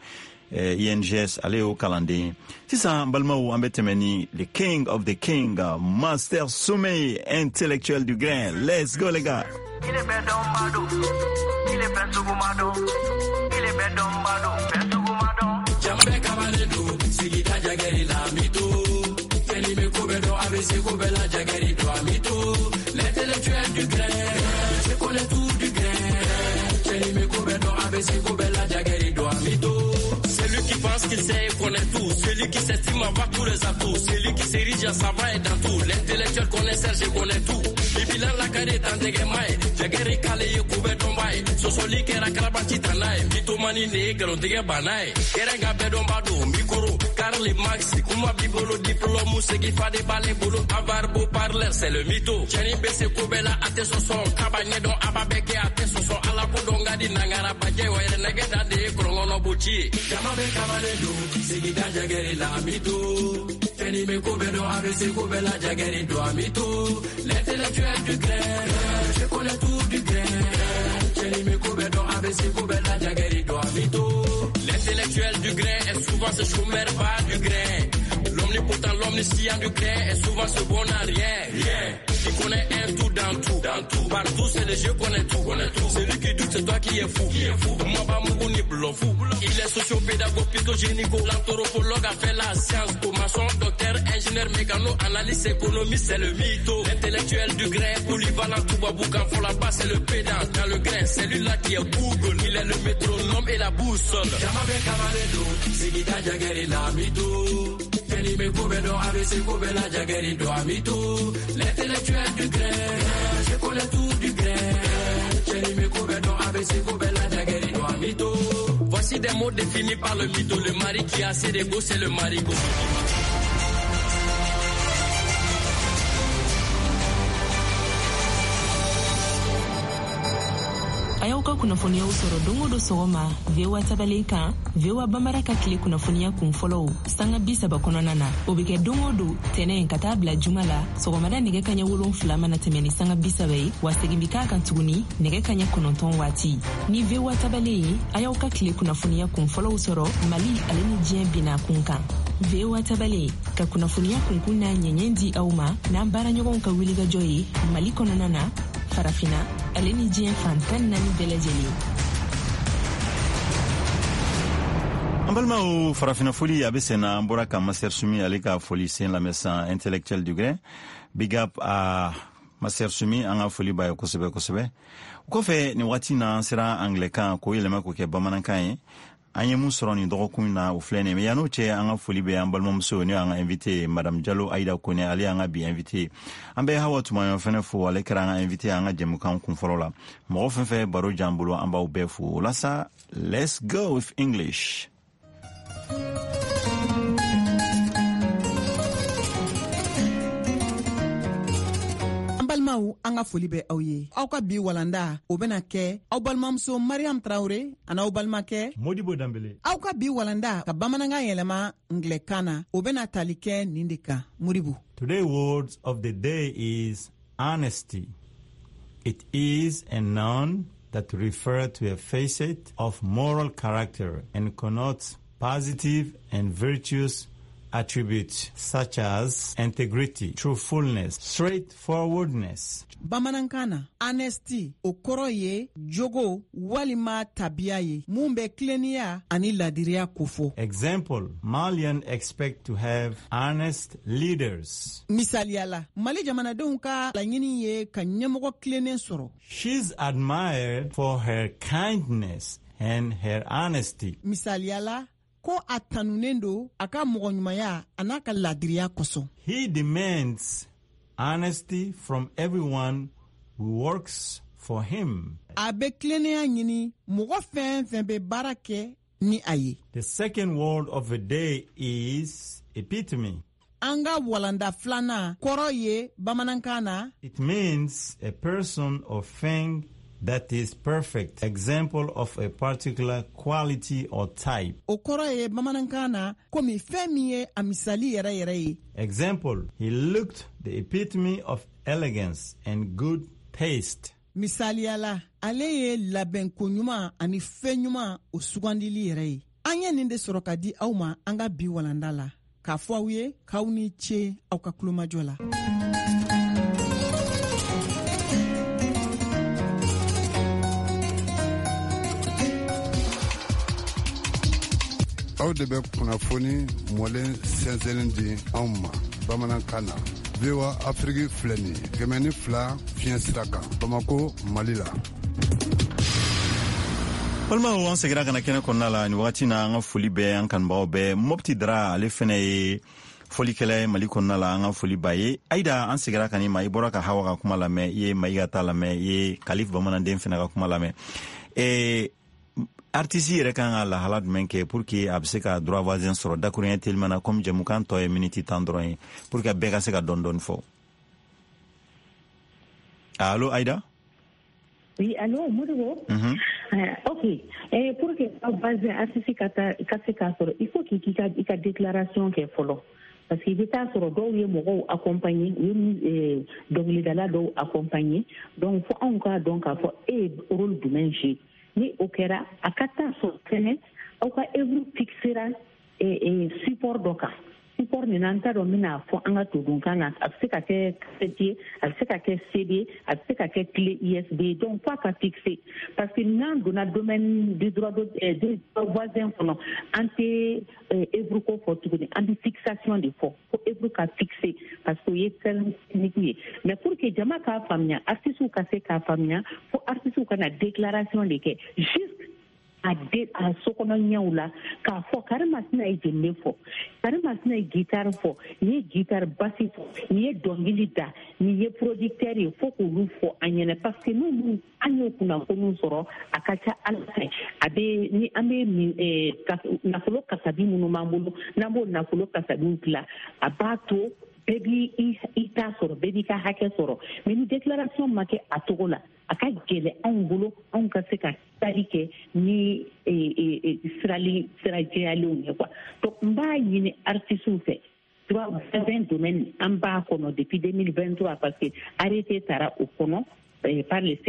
INGS ale o kalanden sisan balimaw an bɛ tɛmɛ ni the king of the king Master Soumé intellectuel du grain. Let's go les gars. Il est bête d'Ombado, il est bête Sougumado, il est bête d'Ombado, bête Sougumado. Jambe Kamaledou, Sigita Jageri Lamito, Kenny Mekobedo, ABC Kobela Jageri Doamito, l'intellectuel du grain, je connais tout du grain, Kenny Mekobedo, ABC Kobela Jageri Doamito. Celui qui pense qu'il sait et connaît tout, celui qui s'estime avoir tous les atouts, celui qui s'érige à savoir et dans tout, l'intellectuel connaisseur, je connais tout. Bibilan la kare tandege mai, jageri kale ye kube dombai, sosoli kera karabati tanai, bitomani ne galondige banai, kerenga bedombado, mikoro, Carly Maxi, kuma bibolo diplôme, segi fade bale bolo, avarbo parler, c'est le mytho. Chani bese kubela ate soso, kabanye don ababeke ate soso, ala kodonga di nangara baje, waire negeda de krongono buchi. Jamabe kamalelu, segi jageri la mytho. Kenny Mekobedo, ABC Kobela Jageri Doamito, l'intellectuel du grain, je connais tout du grain. Kenny Mekobedo, ABC Kobela Jageri Doamito, l'intellectuel du grain est souvent ce chômeur pas du grain. L'omnipotent, l'omniscient du grain est souvent ce bon à rien. Il connaît un tout dans tout. Partout c'est le jeu, connaît tout. Celui qui doute c'est toi qui est fou. Moi pas mon ni bluff. Il est sociopédagogue, psychogénico, l'anthropologue a fait la science. Maçon, docteur, ingénieur, mécano, analyste, économiste, c'est le mytho. L'intellectuel du grain, polyvalent, tout baboukan, faut la base, c'est le pédant. Dans le grain, c'est lui là qui est Google. Il est le métronome et la boussole. Jamabe Kamaledou, Sigita Jageri la mytho. Kenny Mekobedo, ABC Kobela Jageri Doamito, l'intellectuel du grain, je connais tout du grain. Kenny Mekobedo, ABC Kobela Jageri Doamito. Voici des mots définis par le mytho. Le mari qui a assez d'ego, c'est le marigot. Ayaw ka kunnafoniya sɔrɔ dongo do sɔgɔma VOA tabale kan VOA Bambara ka tile kunnafoniya kun fɔlɔw sanga 30 kɔnɔna na o bɛ kɛ dongo do tɛnɛ ka taa bila juma la sɔgɔmada nɛgɛ kaɲɛ 7 mana tɛmɛ ni sanga 30 ye wa segin bi k'a kan tuguni nɛgɛ kaɲɛ 9 waati ni VOA tabale ye ayaw ka tile kunnafoniya kun fɔlɔw sɔrɔ Mali ale ni diɲɛ bina kun kan VOA tabale ka kunnafoniya kunkun na ɲɛɲɛ di aw ma n'an baaraɲɔgɔnw ka wulikajɔ ye Mali kɔnɔna na farafina ale ni diɲɛ fantan naani bɛɛ lajɛlen. An balimaw farafina foli a bɛ senna an bɔra ka Master Soumé ale ka foli sen lamɛn san intellectuel du grain. Big up a Master Soumé an ka foli b'a ye kosɛbɛ kosɛbɛ. O kɔfɛ nin waati na an sera anglais kan k'o yɛlɛma k'o kɛ bamanankan ye. An ye mun sɔrɔ nin dɔgɔkun na o filɛ nin mais yan'o cɛ an ka foli bɛ an balimamuso ne y'an ka invité Madame Diallo Aïda Kone ale y'an ka bi invité an bɛ Hawa Tumaɲɔ fɛnɛ fo ale kɛra an ka invité an ka jɛmukan kun fɔlɔ la mɔgɔ fɛn fɛn baro j'an bolo an b'aw bɛɛ fo o la sa let's go with English. balimaw an ka foli bɛ aw ye aw ka bi walanda o bɛna kɛ aw balimamuso Mariam Traoré ani aw balimakɛ Modibo Dambele. aw ka bi walanda ka bamanankan yɛlɛma anglɛkan na o bɛna tali kɛ nin de kan Modibo. Today's words of the day is honesty. It is a noun that refers to a facet of moral character and connotes positive and virtuous attributes such as integrity, truthfulness, straightforwardness. Bamanankana, honesty, o kɔrɔ ye jogo walima tabiya ye mun bɛ tilennenya ani ladiriya kofɔ. Example, Malians expect to have honest leaders. Misaliyala, Mali jamanadenw ka laɲini ye ka ɲɛmɔgɔ tilennen sɔrɔ. She's admired for her kindness and her honesty. Misaliyala, ko a tanunen do a ka mɔgɔɲumanya a n'a ka ladiriya kosɔn. He demands honesty from everyone who works for him. A bɛ tilennenya ɲini mɔgɔ fɛn fɛn bɛ baara kɛ ni a ye. The second word of the day is epitome. An ka walanda filanan kɔrɔ ye bamanankan na. It means a person or thing that is perfect. Example of a particular quality or type. O kɔrɔ ye bamanankan na komi fɛn min ye a misali yɛrɛ yɛrɛ ye. Example, he looked the epitome of elegance and good taste. Misaliyala, ale ye labɛnko ɲuman ani fɛn ɲuman o sugandili yɛrɛ ye. an ye nin de sɔrɔ ka di aw ma an ka bi walanda la k'a fɔ aw ye k'aw ni ce aw ka kulomajɔ la. aw de bɛ kunnafoni mɔlen sɛnsɛnlen di anw ma bamanankan na. VOA Afrique filɛ nin ye 102 fiɲɛ sira kan Bamako Mali la. balimaw an segira kana kɛnɛ kɔnɔna la ni wagati na an ka foli bɛɛ an kanubagaw bɛɛ Mopti Dara ale fɛnɛ ye folikɛla Mali kɔnɔna la an ka foli b'a ye. Aida an segira ka ni ma i bɔra ka Hawa ka kuma lamɛn i ye Mayiga ta lamɛn i ye Kalif Bamananden fɛnɛ ka kuma lamɛn. Artiste yɛrɛ kan ka lahala jumɛn kɛ pour que a bɛ se ka droit voisin sɔrɔ dakuruɲɛ teliman na comme jɛmukan tɔ ye miniti 10 dɔrɔn ye pour que bɛɛ ka se ka dɔɔni dɔɔni fɔ. Allo Aida? Oui, allo Modibo. Ok. Pour que droit voisin artiste ka se ka sɔrɔ il faut qu'il ka déclaration kɛ fɔlɔ. Parce que i bɛ taa sɔrɔ dɔw ye mɔgɔw accompagner u ye dɔnkilidala dɔw accompagner donc fo anw ka dɔn k'a fɔ e ye rôle jumɛn jouer. Ni o kɛra a ka taa sɔrɔ fɛnɛ aw ka œuvre fixera support dɔ kan support nin an t'a dɔn n bɛna fɔ an ka todunkan na a bɛ se ka kɛ cassette ye a bɛ se ka kɛ CD a bɛ se ka kɛ clé USB donc fo a ka fixe parce que n'an donna domaine du droit voisin kɔnɔ an tɛ œuvre ko fɔ tuguni an bɛ fixation de fɔ fo œuvre ka fixe parce que o ye fɛn technique ye mais pour que jama k'a faamuya artistes ka se k'a faamuya fo artistes ka na déclaration de kɛ juste a sokɔnɔ ɲɛw la k'a fɔ karimasina ye jɛnbe fɔ karimasina ye guitare fɔ ni ye guitare basse fɔ ni ye dɔnkili da ni ye producteur ye fo k'olu fɔ an ɲɛna parce que n'olu an y'o kunnafoniw sɔrɔ a ka ca ala fɛ a bɛ ni an bɛ nafolo kasabi minnu b'an bolo n'an b'o nafolo kasabiw dilan a b'a to bɛɛ b'i ta sɔrɔ bɛɛ b'i ka hakɛ sɔrɔ mais ni déclaration ma kɛ a togo la a ka gɛlɛ anw bolo anw ka se ka tari kɛ ni sira jɛyalenw ye quoi donc n b'a ɲini artistes fɛ droit voisin domaine an b'a kɔnɔ depuis 2023 parce que arrêté taara o kɔnɔ par le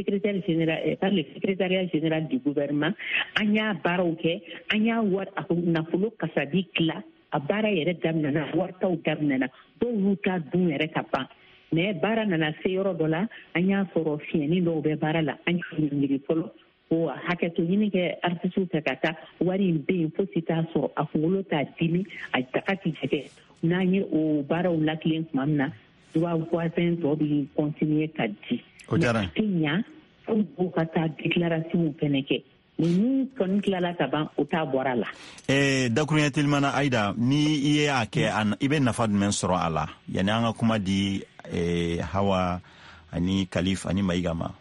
secrétariat général du gouvernement an y'a baaraw kɛ an y'a nafolo kasabi tila a baara yɛrɛ daminɛna waritaw daminɛna dɔw y'u ta dun yɛrɛ ka ban mais baara nana se yɔrɔ dɔ la an y'a sɔrɔ fiɲɛni dɔw bɛ baara la an y'a miiri fɔlɔ ko hakɛto ɲini kɛ artistes fɛ ka taa wari in bɛ yen fosi t'a sɔrɔ a kunkolo t'a dimi a daga ti jɛgɛ n'an ye o baaraw latilen tuma min na droit voisin tɔ bɛ continuer ka di mais a tɛ ɲa fo ka taa déclaration fɛnɛ kɛ ni kɔni tilala ka ban o t'a bɔra la. Dakuruɲɛ telimana Aida ni i ye a kɛ i bɛ nafa jumɛn sɔrɔ a la yani an ka kuma di Hawa ani Kalif ani Mayiga ma.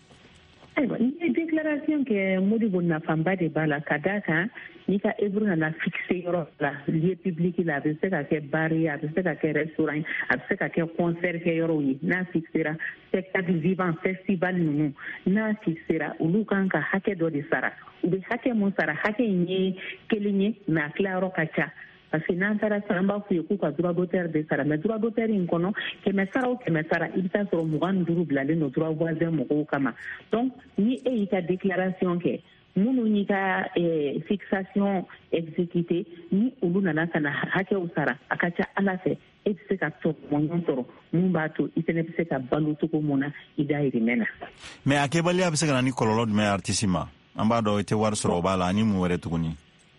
Ayiwa ni ye déclaration kɛ Modibo nafaba de b'a la ka d'a kan n'i ka œuvre nana fixe yɔrɔ la lieu public la a bɛ se ka kɛ bar ye a bɛ se ka kɛ restaurant a bɛ se ka kɛ concert kɛ yɔrɔw ye n'a fixera spectacle vivant festival ninnu n'a fixera olu kan ka hakɛ dɔ de sara u bɛ hakɛ mun sara hakɛ in ye kelen ye mais a tilayɔrɔ ka ca parce que n'an taara sisan an b'a f'u ye k'u ka droit d'auteur de sara mais droit d'auteur in kɔnɔ 100 sara o 100 sara i bɛ taa sɔrɔ 25 bilalen don droit voisin mɔgɔw kama donc ni e y'i ka déclaration kɛ minnu y'i ka fixation exécuté ni olu nana ka na hakɛw sara a ka ca ala fɛ e bɛ se ka tɔmɔɲɔgɔn sɔrɔ mun b'a to i fana bɛ se ka balo cogo mun na i dahirimɛ na. mais a kɛbaliya bɛ se ka na ni kɔlɔlɔ jumɛn artiste ma an b'a dɔn i tɛ wari sɔrɔ o b'a la ani mun wɛrɛ tuguni.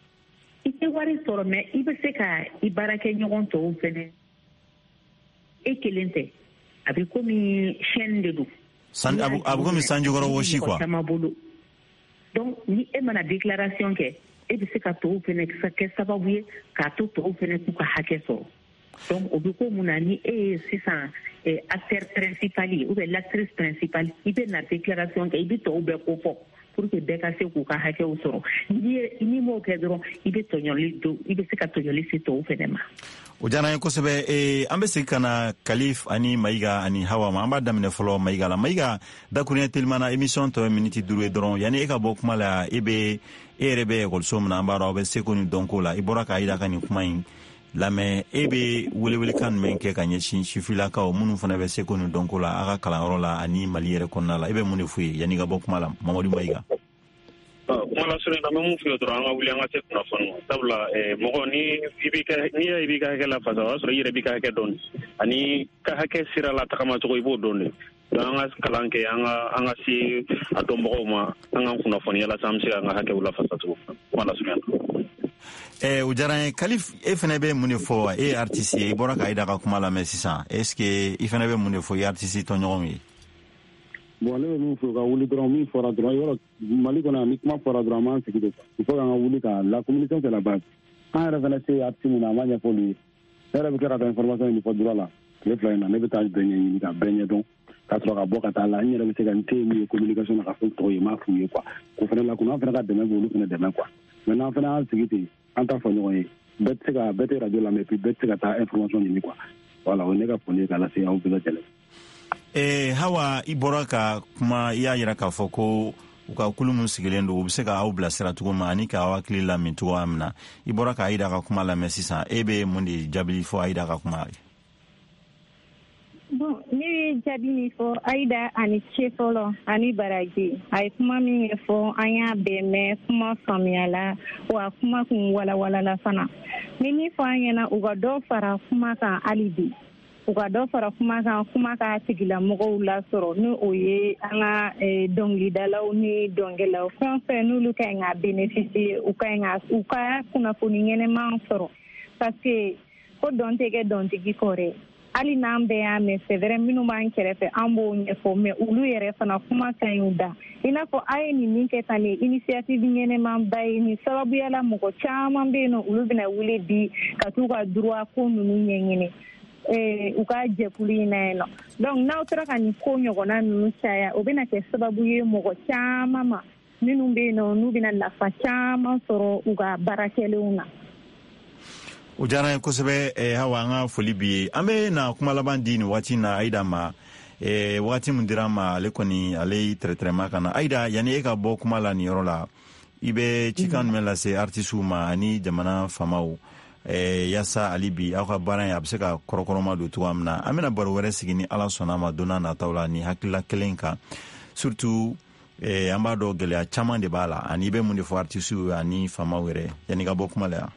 I tɛ wari sɔrɔ mais i bɛ se ka i baarakɛɲɔgɔn tɔw fɛnɛ e kelen tɛ a bɛ komi chaîne de don. a bɛ komi sanjikɔrɔ wɔsi quoi. donc ni e mana déclaration kɛ e bɛ se ka tɔw fɛnɛ kɛ sababu ye k'a to tɔw fɛnɛ k'u ka hakɛ sɔrɔ donc o bɛ ko mun na ni e ye sisan acteur principal ye ou bien l'actrice principale i bɛ na déclaration kɛ i bɛ tɔw bɛɛ ko fɔ pour que bɛɛ ka se k'u ka hakɛw sɔrɔ ni m'o kɛ dɔrɔn i bɛ se ka tɔɲɔli se tɔw fɛnɛ ma. o diyara n ye kosɛbɛ an bɛ segin ka na Kalif ani Mayiga ani Hawa ma an b'a daminɛ fɔlɔ Mayiga la Mayiga dakuruɲɛ telimana émission tɔ ye miniti 5 ye dɔrɔn yani e ka bɔ kuma la e yɛrɛ bɛ ekɔliso min na an b'a dɔn aw bɛ seko ni dɔnko la i bɔra k'a jira ka nin kuma in lamɛn e bɛ welewelekan jumɛn kɛ ka ɲɛsin sifilakaw minnu fana bɛ seko ni dɔnko la a ka kalanyɔrɔ la ani Mali yɛrɛ kɔnɔna la e bɛ mun de f'u ye yani i ka bɔ kuma la Mamadu Mayiga. kuma la sura na mun fiyo dɔrɔn an ka wuli an ka se kunnafoni ma sabula mɔgɔ ni i b'i ka hakɛ la fasa o y'a sɔrɔ i yɛrɛ b'i ka hakɛ dɔn ani ka hakɛ sira la tagamacogo i b'o dɔn de an ka kalan kɛ an ka se a dɔnbagaw ma an ka kunnafoni yalasa an bɛ se ka an ka hakɛw la fasa cogo kuma la sura o diyara n ye Kalif e fana bɛ mun de fɔ e ye artiste ye i bɔra ka Aida ka kuma lamɛn sisan est-ce que i fana bɛ mun de fɔ i ye artiste tɔɲɔgɔnw ye bon ne bɛ min fɔ ka wuli dɔrɔn min fɔra dɔrɔn yɔrɔ Mali kɔnɔ ni kuma fɔra dɔrɔn an b'an sigi de il faut k'an ka wuli ka la communication c'est la base an yɛrɛ fana se artiste min na an b'a ɲɛfɔ olu ye ne yɛrɛ bɛ kɛ ka taa information ɲini fɔ droit la tile 2 in na ne bɛ taa bɛɛ ɲɛɲini ka bɛɛ ɲɛdɔn ka sɔrɔ ka bɔ ka taa la n yɛrɛ bɛ se ka n te min ye communication na ka fɔ tɔgɔ ye m'a f'u ye quoi ko fana la ko n'an fana ka dɛmɛ b'olu fana dɛmɛ quoi mais n'an fana y'an sigi ten an t'a fɔ ɲɔgɔn ye bɛɛ tɛ radio lamɛn puis bɛɛ tɛ se ka taa information ɲini quoi voilà o ne ka foli ye k'a lase aw bɛɛ lajɛlen. Hawa i bɔra ka kuma i y'a yira k'a fɔ ko u ka kulu min sigilen don u bɛ se ka aw bilasira cogo min ani ka aw hakili lamin cogoya min na i bɔra ka Aida ka kuma lamɛn sisan e bɛ mun de jaabi fɔ Aida ka kuma ye. Bon, ne bɛ jaabi min fɔ Aida ani cɛ fɔlɔ ani Baraji a ye kuma min fɔ an y'a bɛɛ mɛn kuma faamuyala wa kuma kun walawalala fana ni min fɔ an ɲɛna u ka dɔ fara kuma kan hali bi. U ka dɔ fara kuma kan kuma ka tigilamɔgɔw lasɔrɔ ni o ye an ka dɔnkilidalaw ni dɔnkɛlaw fɛn fɛn n'olu ka ɲi ka bénéficier u ka kunnafoni ɲɛnɛman sɔrɔ parce que ko dɔn tɛ kɛ dɔntigi kɔ dɛ hali n'an bɛɛ y'a mɛn c'est vrai minnu b'an kɛrɛfɛ an b'o ɲɛfɔ mais olu yɛrɛ fana kuma ka ɲi u da i n'a fɔ a ye nin min kɛ tan nin initiative ɲɛnɛmanba ye nin sababuya la mɔgɔ caman bɛ yen nɔ olu bɛna wuli bi ka t'u ka droit ko ninnu ɲɛɲini. U ka jɛkulu in na yen nɔ donc n'aw sera ka nin ko ɲɔgɔnna ninnu caya o bɛna kɛ sababu ye mɔgɔ caman ma minnu bɛ yen nɔ n'u bɛna nafa caman sɔrɔ u ka baarakɛlenw na. O diyara n ye kosɛbɛ Hawa an ka foli b'i ye an bɛ na kuma laban di nin waati in na Aida ma waati min dira ma ale kɔni ale tɛrɛtɛrɛma ka na Aida yanni e ka bɔ kuma la nin yɔrɔ la i bɛ cikan jumɛn lase artistes ma ani jamana faamaw yasa ali bi aw ka baara in a bɛ se ka kɔrɔkɔrɔma don cogoya min na an bɛna baro wɛrɛ sigi ni Ala sɔnna ma don n'a nataw la ni hakilila kelen kan surtout an b'a dɔn gɛlɛya caman de b'a la ani i bɛ mun de fɔ artistes ani faamaw yɛrɛ yanni ka bɔ kuma la yan.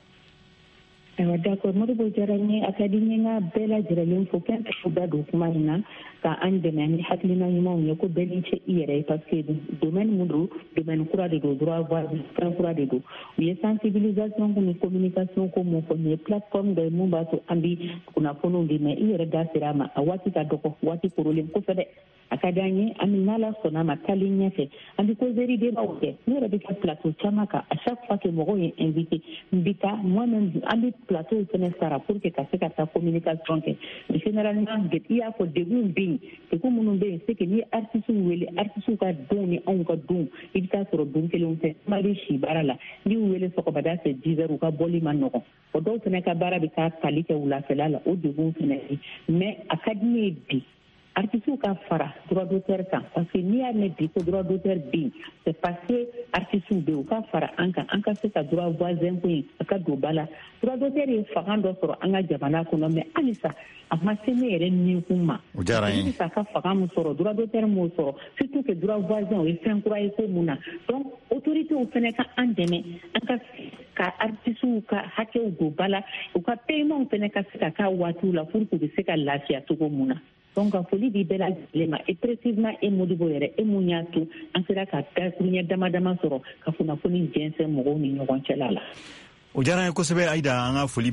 D'accord, Modibo diyara n ye a ka di n ye n ka bɛɛ lajɛlen fo fɛn fɛn da don kuma in na ka an dɛmɛ ni hakilina ɲumanw ye ko bɛɛ ni cɛ i yɛrɛ ye parce que domaine min don domaine kura de don droit voisin fɛn kura de don u ye sensibilisation ko ni communication ko mun fɔ nin ye plateforme dɔ ye mun b'a to an bɛ kunnafoniw di mais i yɛrɛ da sera a ma a waati ka dɔgɔ waati korolen kosɛbɛ a ka di an ye an bɛ n'Ala sɔnna ma taalen ɲɛfɛ an bɛ causerie débatw kɛ ne yɛrɛ bɛ ka plateau caman kan à chaque fois que mɔgɔw ye invité n bɛ taa moi-même an bɛ plateau fɛnɛ sara pour que ka se ka taa communication kɛ mais généralement i y'a fɔ degun bɛ yen degun minnu bɛ yen c'est que n'i ye artistes wele artistes ka don ni anw ka don i bɛ taa sɔrɔ don kelenw tɛ kuma bɛ si baara la n'i y'u wele sɔgɔmada fɛ 10 heures u ka bɔli ma nɔgɔn o dɔw fɛnɛ ka baara bɛ taa tali kɛ wulafɛla la o degun fɛnɛ ye mais a ka di ne ye bi artistes ka fara droit d'auteur kan parce que n'i y'a mɛn bi ko droit d'auteur bɛ yen c'est parce que artistes bɛ yen u ka fara an kan an ka se ka droit voisin ko in a ka don ba la droit d'auteur ye fanga dɔ sɔrɔ an ka jamana kɔnɔ mais halisa a ma se ne yɛrɛ nikun ma halisa a ka fanga min sɔrɔ droit d'auteur m'o sɔrɔ surtout que droit voisin o ye fɛn kura ye ko mun na donc autorités fɛnɛ ka an dɛmɛ an ka artistes ka hakɛw don ba la u ka paiement fɛnɛ ka se ka k'a waatiw la pour que u bɛ se ka lafiya cogo mun na. Donc ka foli di bɛɛ lajɛlen ma et précisément e Modibo yɛrɛ e mun y'a to an sera ka dakuruɲɛ dama dama sɔrɔ ka kunnafoni jɛnsɛn mɔgɔw ni ɲɔgɔn cɛla la. O diyara n ye kosɛbɛ Aida an ka foli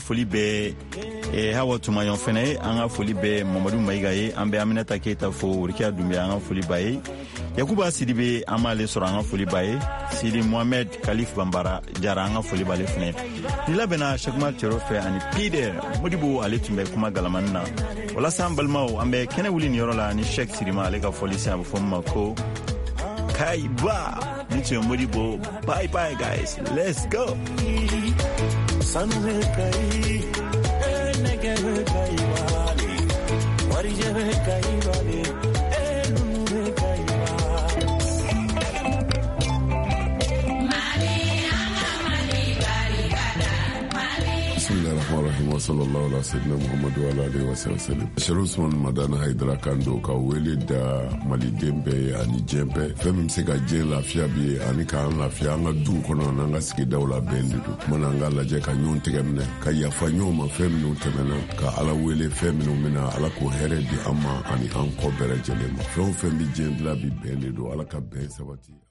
bɛ Hawa Tumaɲɔ fɛnɛ an ka foli bɛ Mamadu Mayiga ye an bɛ Aminata Keyita fo Rikiya Dunbiya an ka foli b'a ye Yakuba Sidibe an b'ale sɔrɔ an ka foli b'a ye Sidi Mohamed Kalif Bambara Jara an ka foli b'ale fɛnɛ ni labɛnna Cheikhumar Cɛro fɛ ani Pider Modibo ale tun bɛ kuma galamani na walasa an balimaw an bɛ kɛnɛ wuli nin yɔrɔ la ni Cheikh Sirima ale ka foli sen a bɛ fɔ min ma ko Kaiba ni tun ye Modibo bye bye guys let's go Bismillah rahmani rahim wa sallallahu ala sayyidina Muhammad wa ala alihi wa sallam. Sheikh Usman Madana Haidara Kando ka wele da Mali dembe ani jembe fem se ka je lafiya bi ani ka lafiya nga du kono na nga sigi dawla bendi du mana nga laje ka nyon tegemne ka yafa nyoma fem no temena ka ala wele fem no mina ala ko here di amma ani an ko bere jele ma fem bi jembla bi bendi du ala ka be sabati